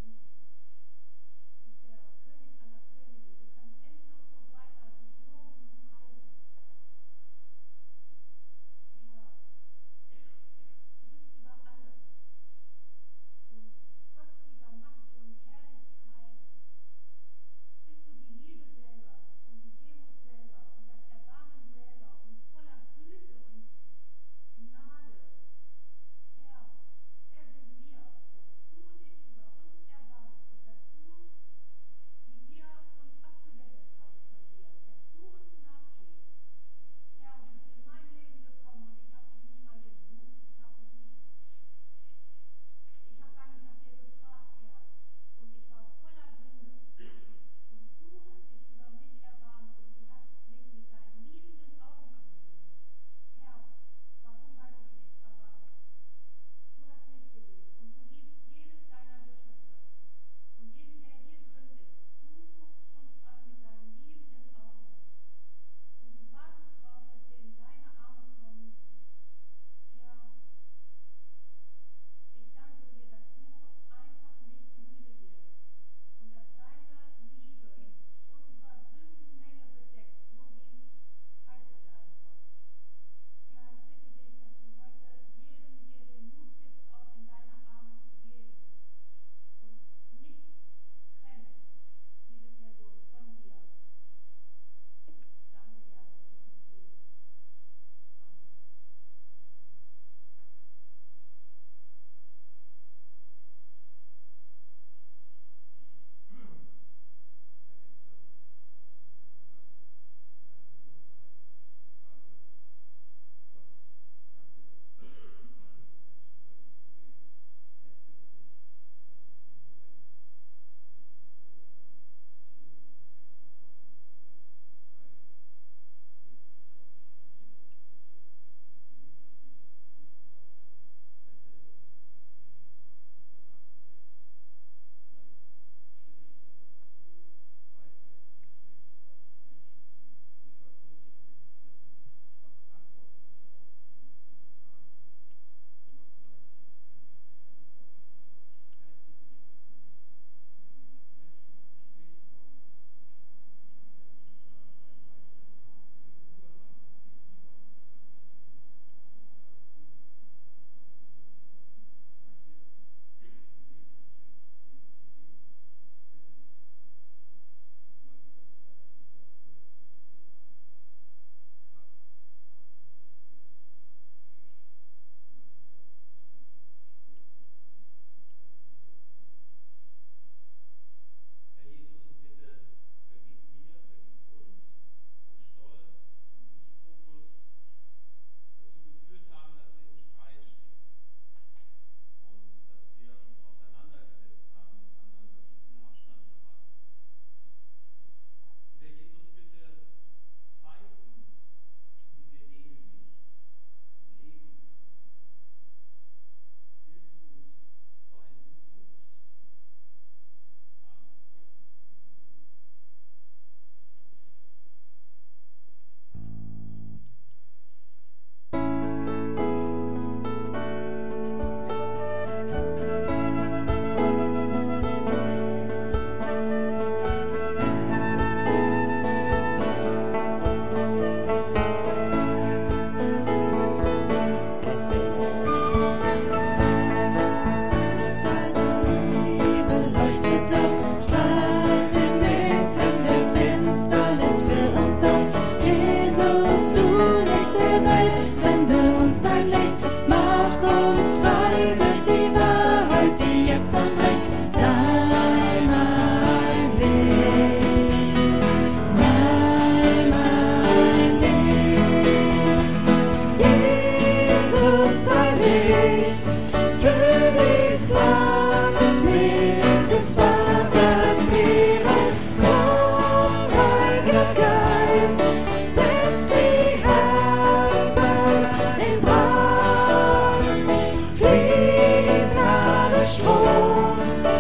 Strom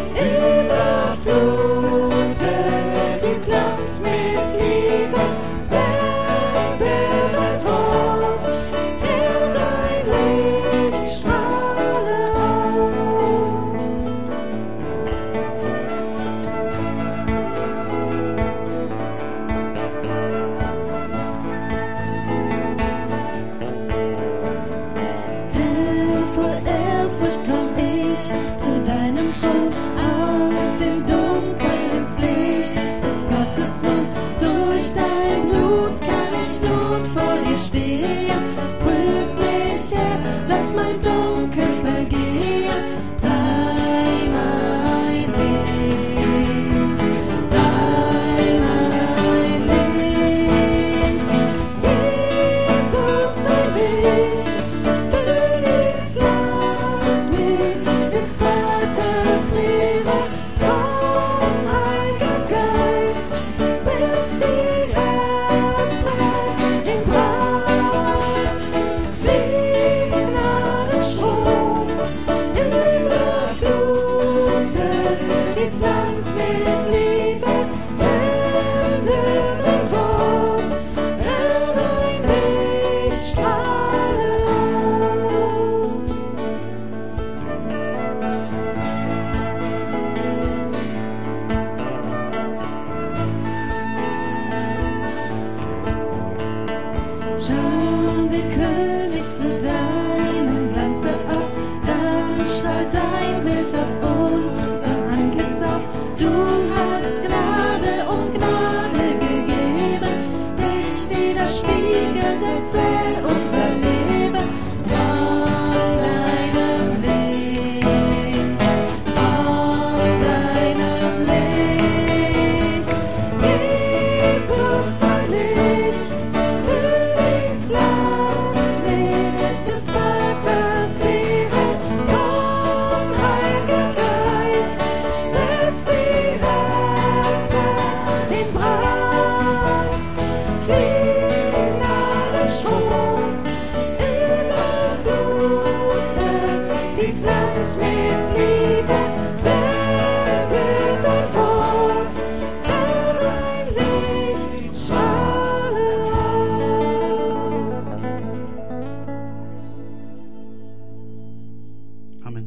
überflute dies Land mit Liebe, sende dein Wort, Herr, dein Licht strahle auf. Herr, voll Ehrfurcht komm ich zu deinem Thron, aus dem Dunkel ins Licht des Gottessohns. Durch dein Blut kann ich nun vor dir stehen. Prüf mich, Herr, lass mein Dunkel vergehen. Sei mein Licht, sei mein Licht. Jesus, dein Licht, füll dies Land mit des Vaters Liebe. Komm, Heiliger Geist, setz die Herzen in Brand. Fließ Gnadenstrom, überflute dies Land mit Liebe. Sende dein Wort, Herr, dein Licht strahle auf. Schauen wir König zu deinem Glanze auf, dann strahlt dein Bild auf unserem Antlitz auf. Du hast Gnade um Gnade gegeben, dich widerspiegelt, erzähl unser Leben von deinem Licht, von deinem Licht. Jesus, dein Licht, füll dies Land mit des Vaters Liebe. Komm, Heiliger Geist, setz die Herzen in Brand. Fließ Gnadenstrom, überflute dies Land mit Liebe. Sende dein Wort, Herr, dein Licht strahle auf. Amen.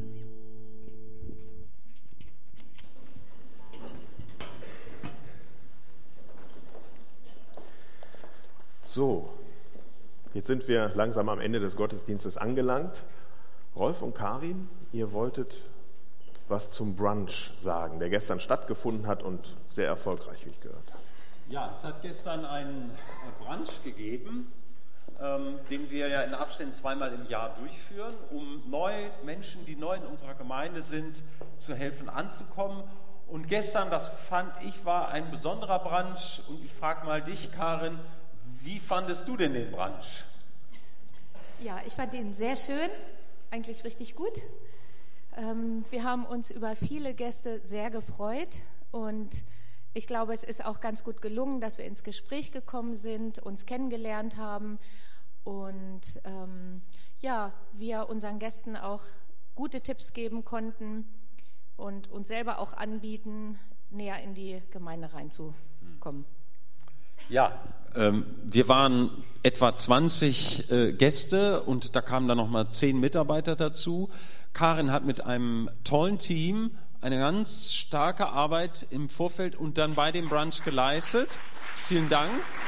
So, jetzt sind wir langsam am Ende des Gottesdienstes angelangt. Rolf und Karin, ihr wolltet was zum Brunch sagen, der gestern stattgefunden hat und sehr erfolgreich, wie ich gehört habe. Ja, es hat gestern einen Brunch gegeben, ähm, den wir ja in Abständen zweimal im Jahr durchführen, um neue Menschen, die neu in unserer Gemeinde sind, zu helfen anzukommen. Und gestern, das fand ich, war ein besonderer Brunch. Und ich frage mal dich, Karin, wie fandest du denn den Brunch? Ja, ich fand ihn sehr schön, eigentlich richtig gut. Ähm, wir haben uns über viele Gäste sehr gefreut und ich glaube, es ist auch ganz gut gelungen, dass wir ins Gespräch gekommen sind, uns kennengelernt haben und ähm, ja, wir unseren Gästen auch gute Tipps geben konnten und uns selber auch anbieten, näher in die Gemeinde reinzukommen. Ja, ähm, wir waren etwa zwanzig äh, Gäste und da kamen dann nochmal zehn Mitarbeiter dazu. Karin hat mit einem tollen Team eine ganz starke Arbeit im Vorfeld und dann bei dem Brunch geleistet. Vielen Dank.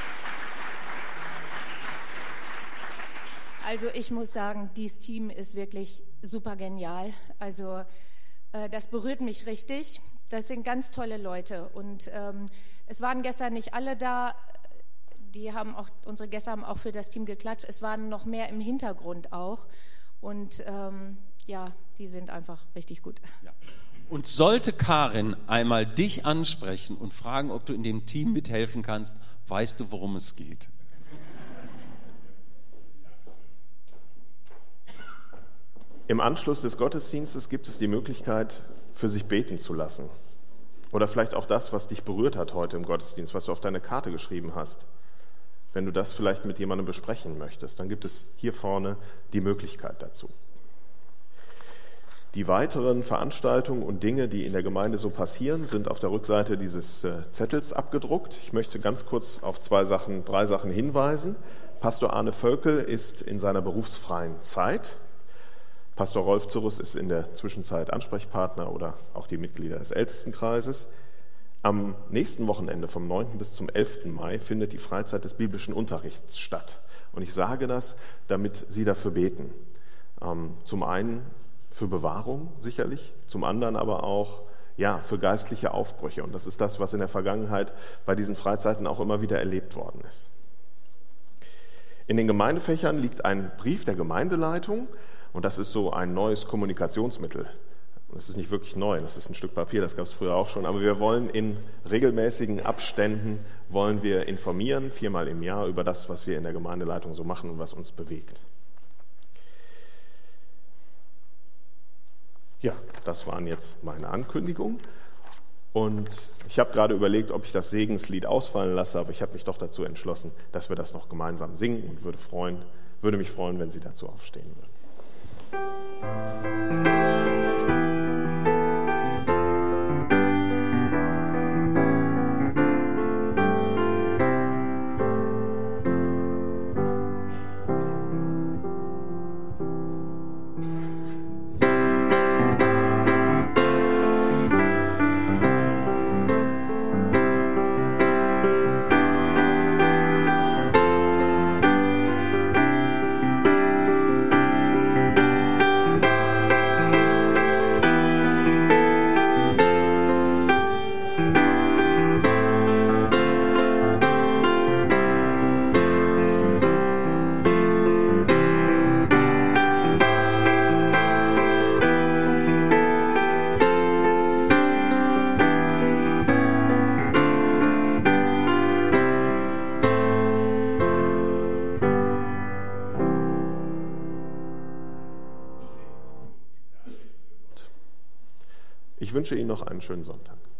Also ich muss sagen, dieses Team ist wirklich super genial. Also äh, das berührt mich richtig. Das sind ganz tolle Leute und ähm, es waren gestern nicht alle da. Die haben auch, unsere Gäste haben auch für das Team geklatscht. Es waren noch mehr im Hintergrund auch und ähm, ja, die sind einfach richtig gut. Ja. Und sollte Karin einmal dich ansprechen und fragen, ob du in dem Team mithelfen kannst, weißt du, worum es geht. Im Anschluss des Gottesdienstes gibt es die Möglichkeit, für sich beten zu lassen. Oder vielleicht auch das, was dich berührt hat heute im Gottesdienst, was du auf deine Karte geschrieben hast. Wenn du das vielleicht mit jemandem besprechen möchtest, dann gibt es hier vorne die Möglichkeit dazu. Die weiteren Veranstaltungen und Dinge, die in der Gemeinde so passieren, sind auf der Rückseite dieses Zettels abgedruckt. Ich möchte ganz kurz auf zwei Sachen, drei Sachen hinweisen. Pastor Arne Völkel ist in seiner berufsfreien Zeit. Pastor Rolf Zurus ist in der Zwischenzeit Ansprechpartner oder auch die Mitglieder des Ältestenkreises. Am nächsten Wochenende vom neunten bis zum elften Mai findet die Freizeit des biblischen Unterrichts statt. Und ich sage das, damit Sie dafür beten. Zum einen für Bewahrung sicherlich, zum anderen aber auch ja, für geistliche Aufbrüche. Und das ist das, was in der Vergangenheit bei diesen Freizeiten auch immer wieder erlebt worden ist. In den Gemeindefächern liegt ein Brief der Gemeindeleitung und das ist so ein neues Kommunikationsmittel. Das ist nicht wirklich neu, das ist ein Stück Papier, das gab es früher auch schon, aber wir wollen in regelmäßigen Abständen wollen wir informieren, viermal im Jahr, über das, was wir in der Gemeindeleitung so machen und was uns bewegt. Ja, das waren jetzt meine Ankündigungen und ich habe gerade überlegt, ob ich das Segenslied ausfallen lasse, aber ich habe mich doch dazu entschlossen, dass wir das noch gemeinsam singen und würde, freuen, würde mich freuen, wenn Sie dazu aufstehen würden. Ich wünsche Ihnen noch einen schönen Sonntag.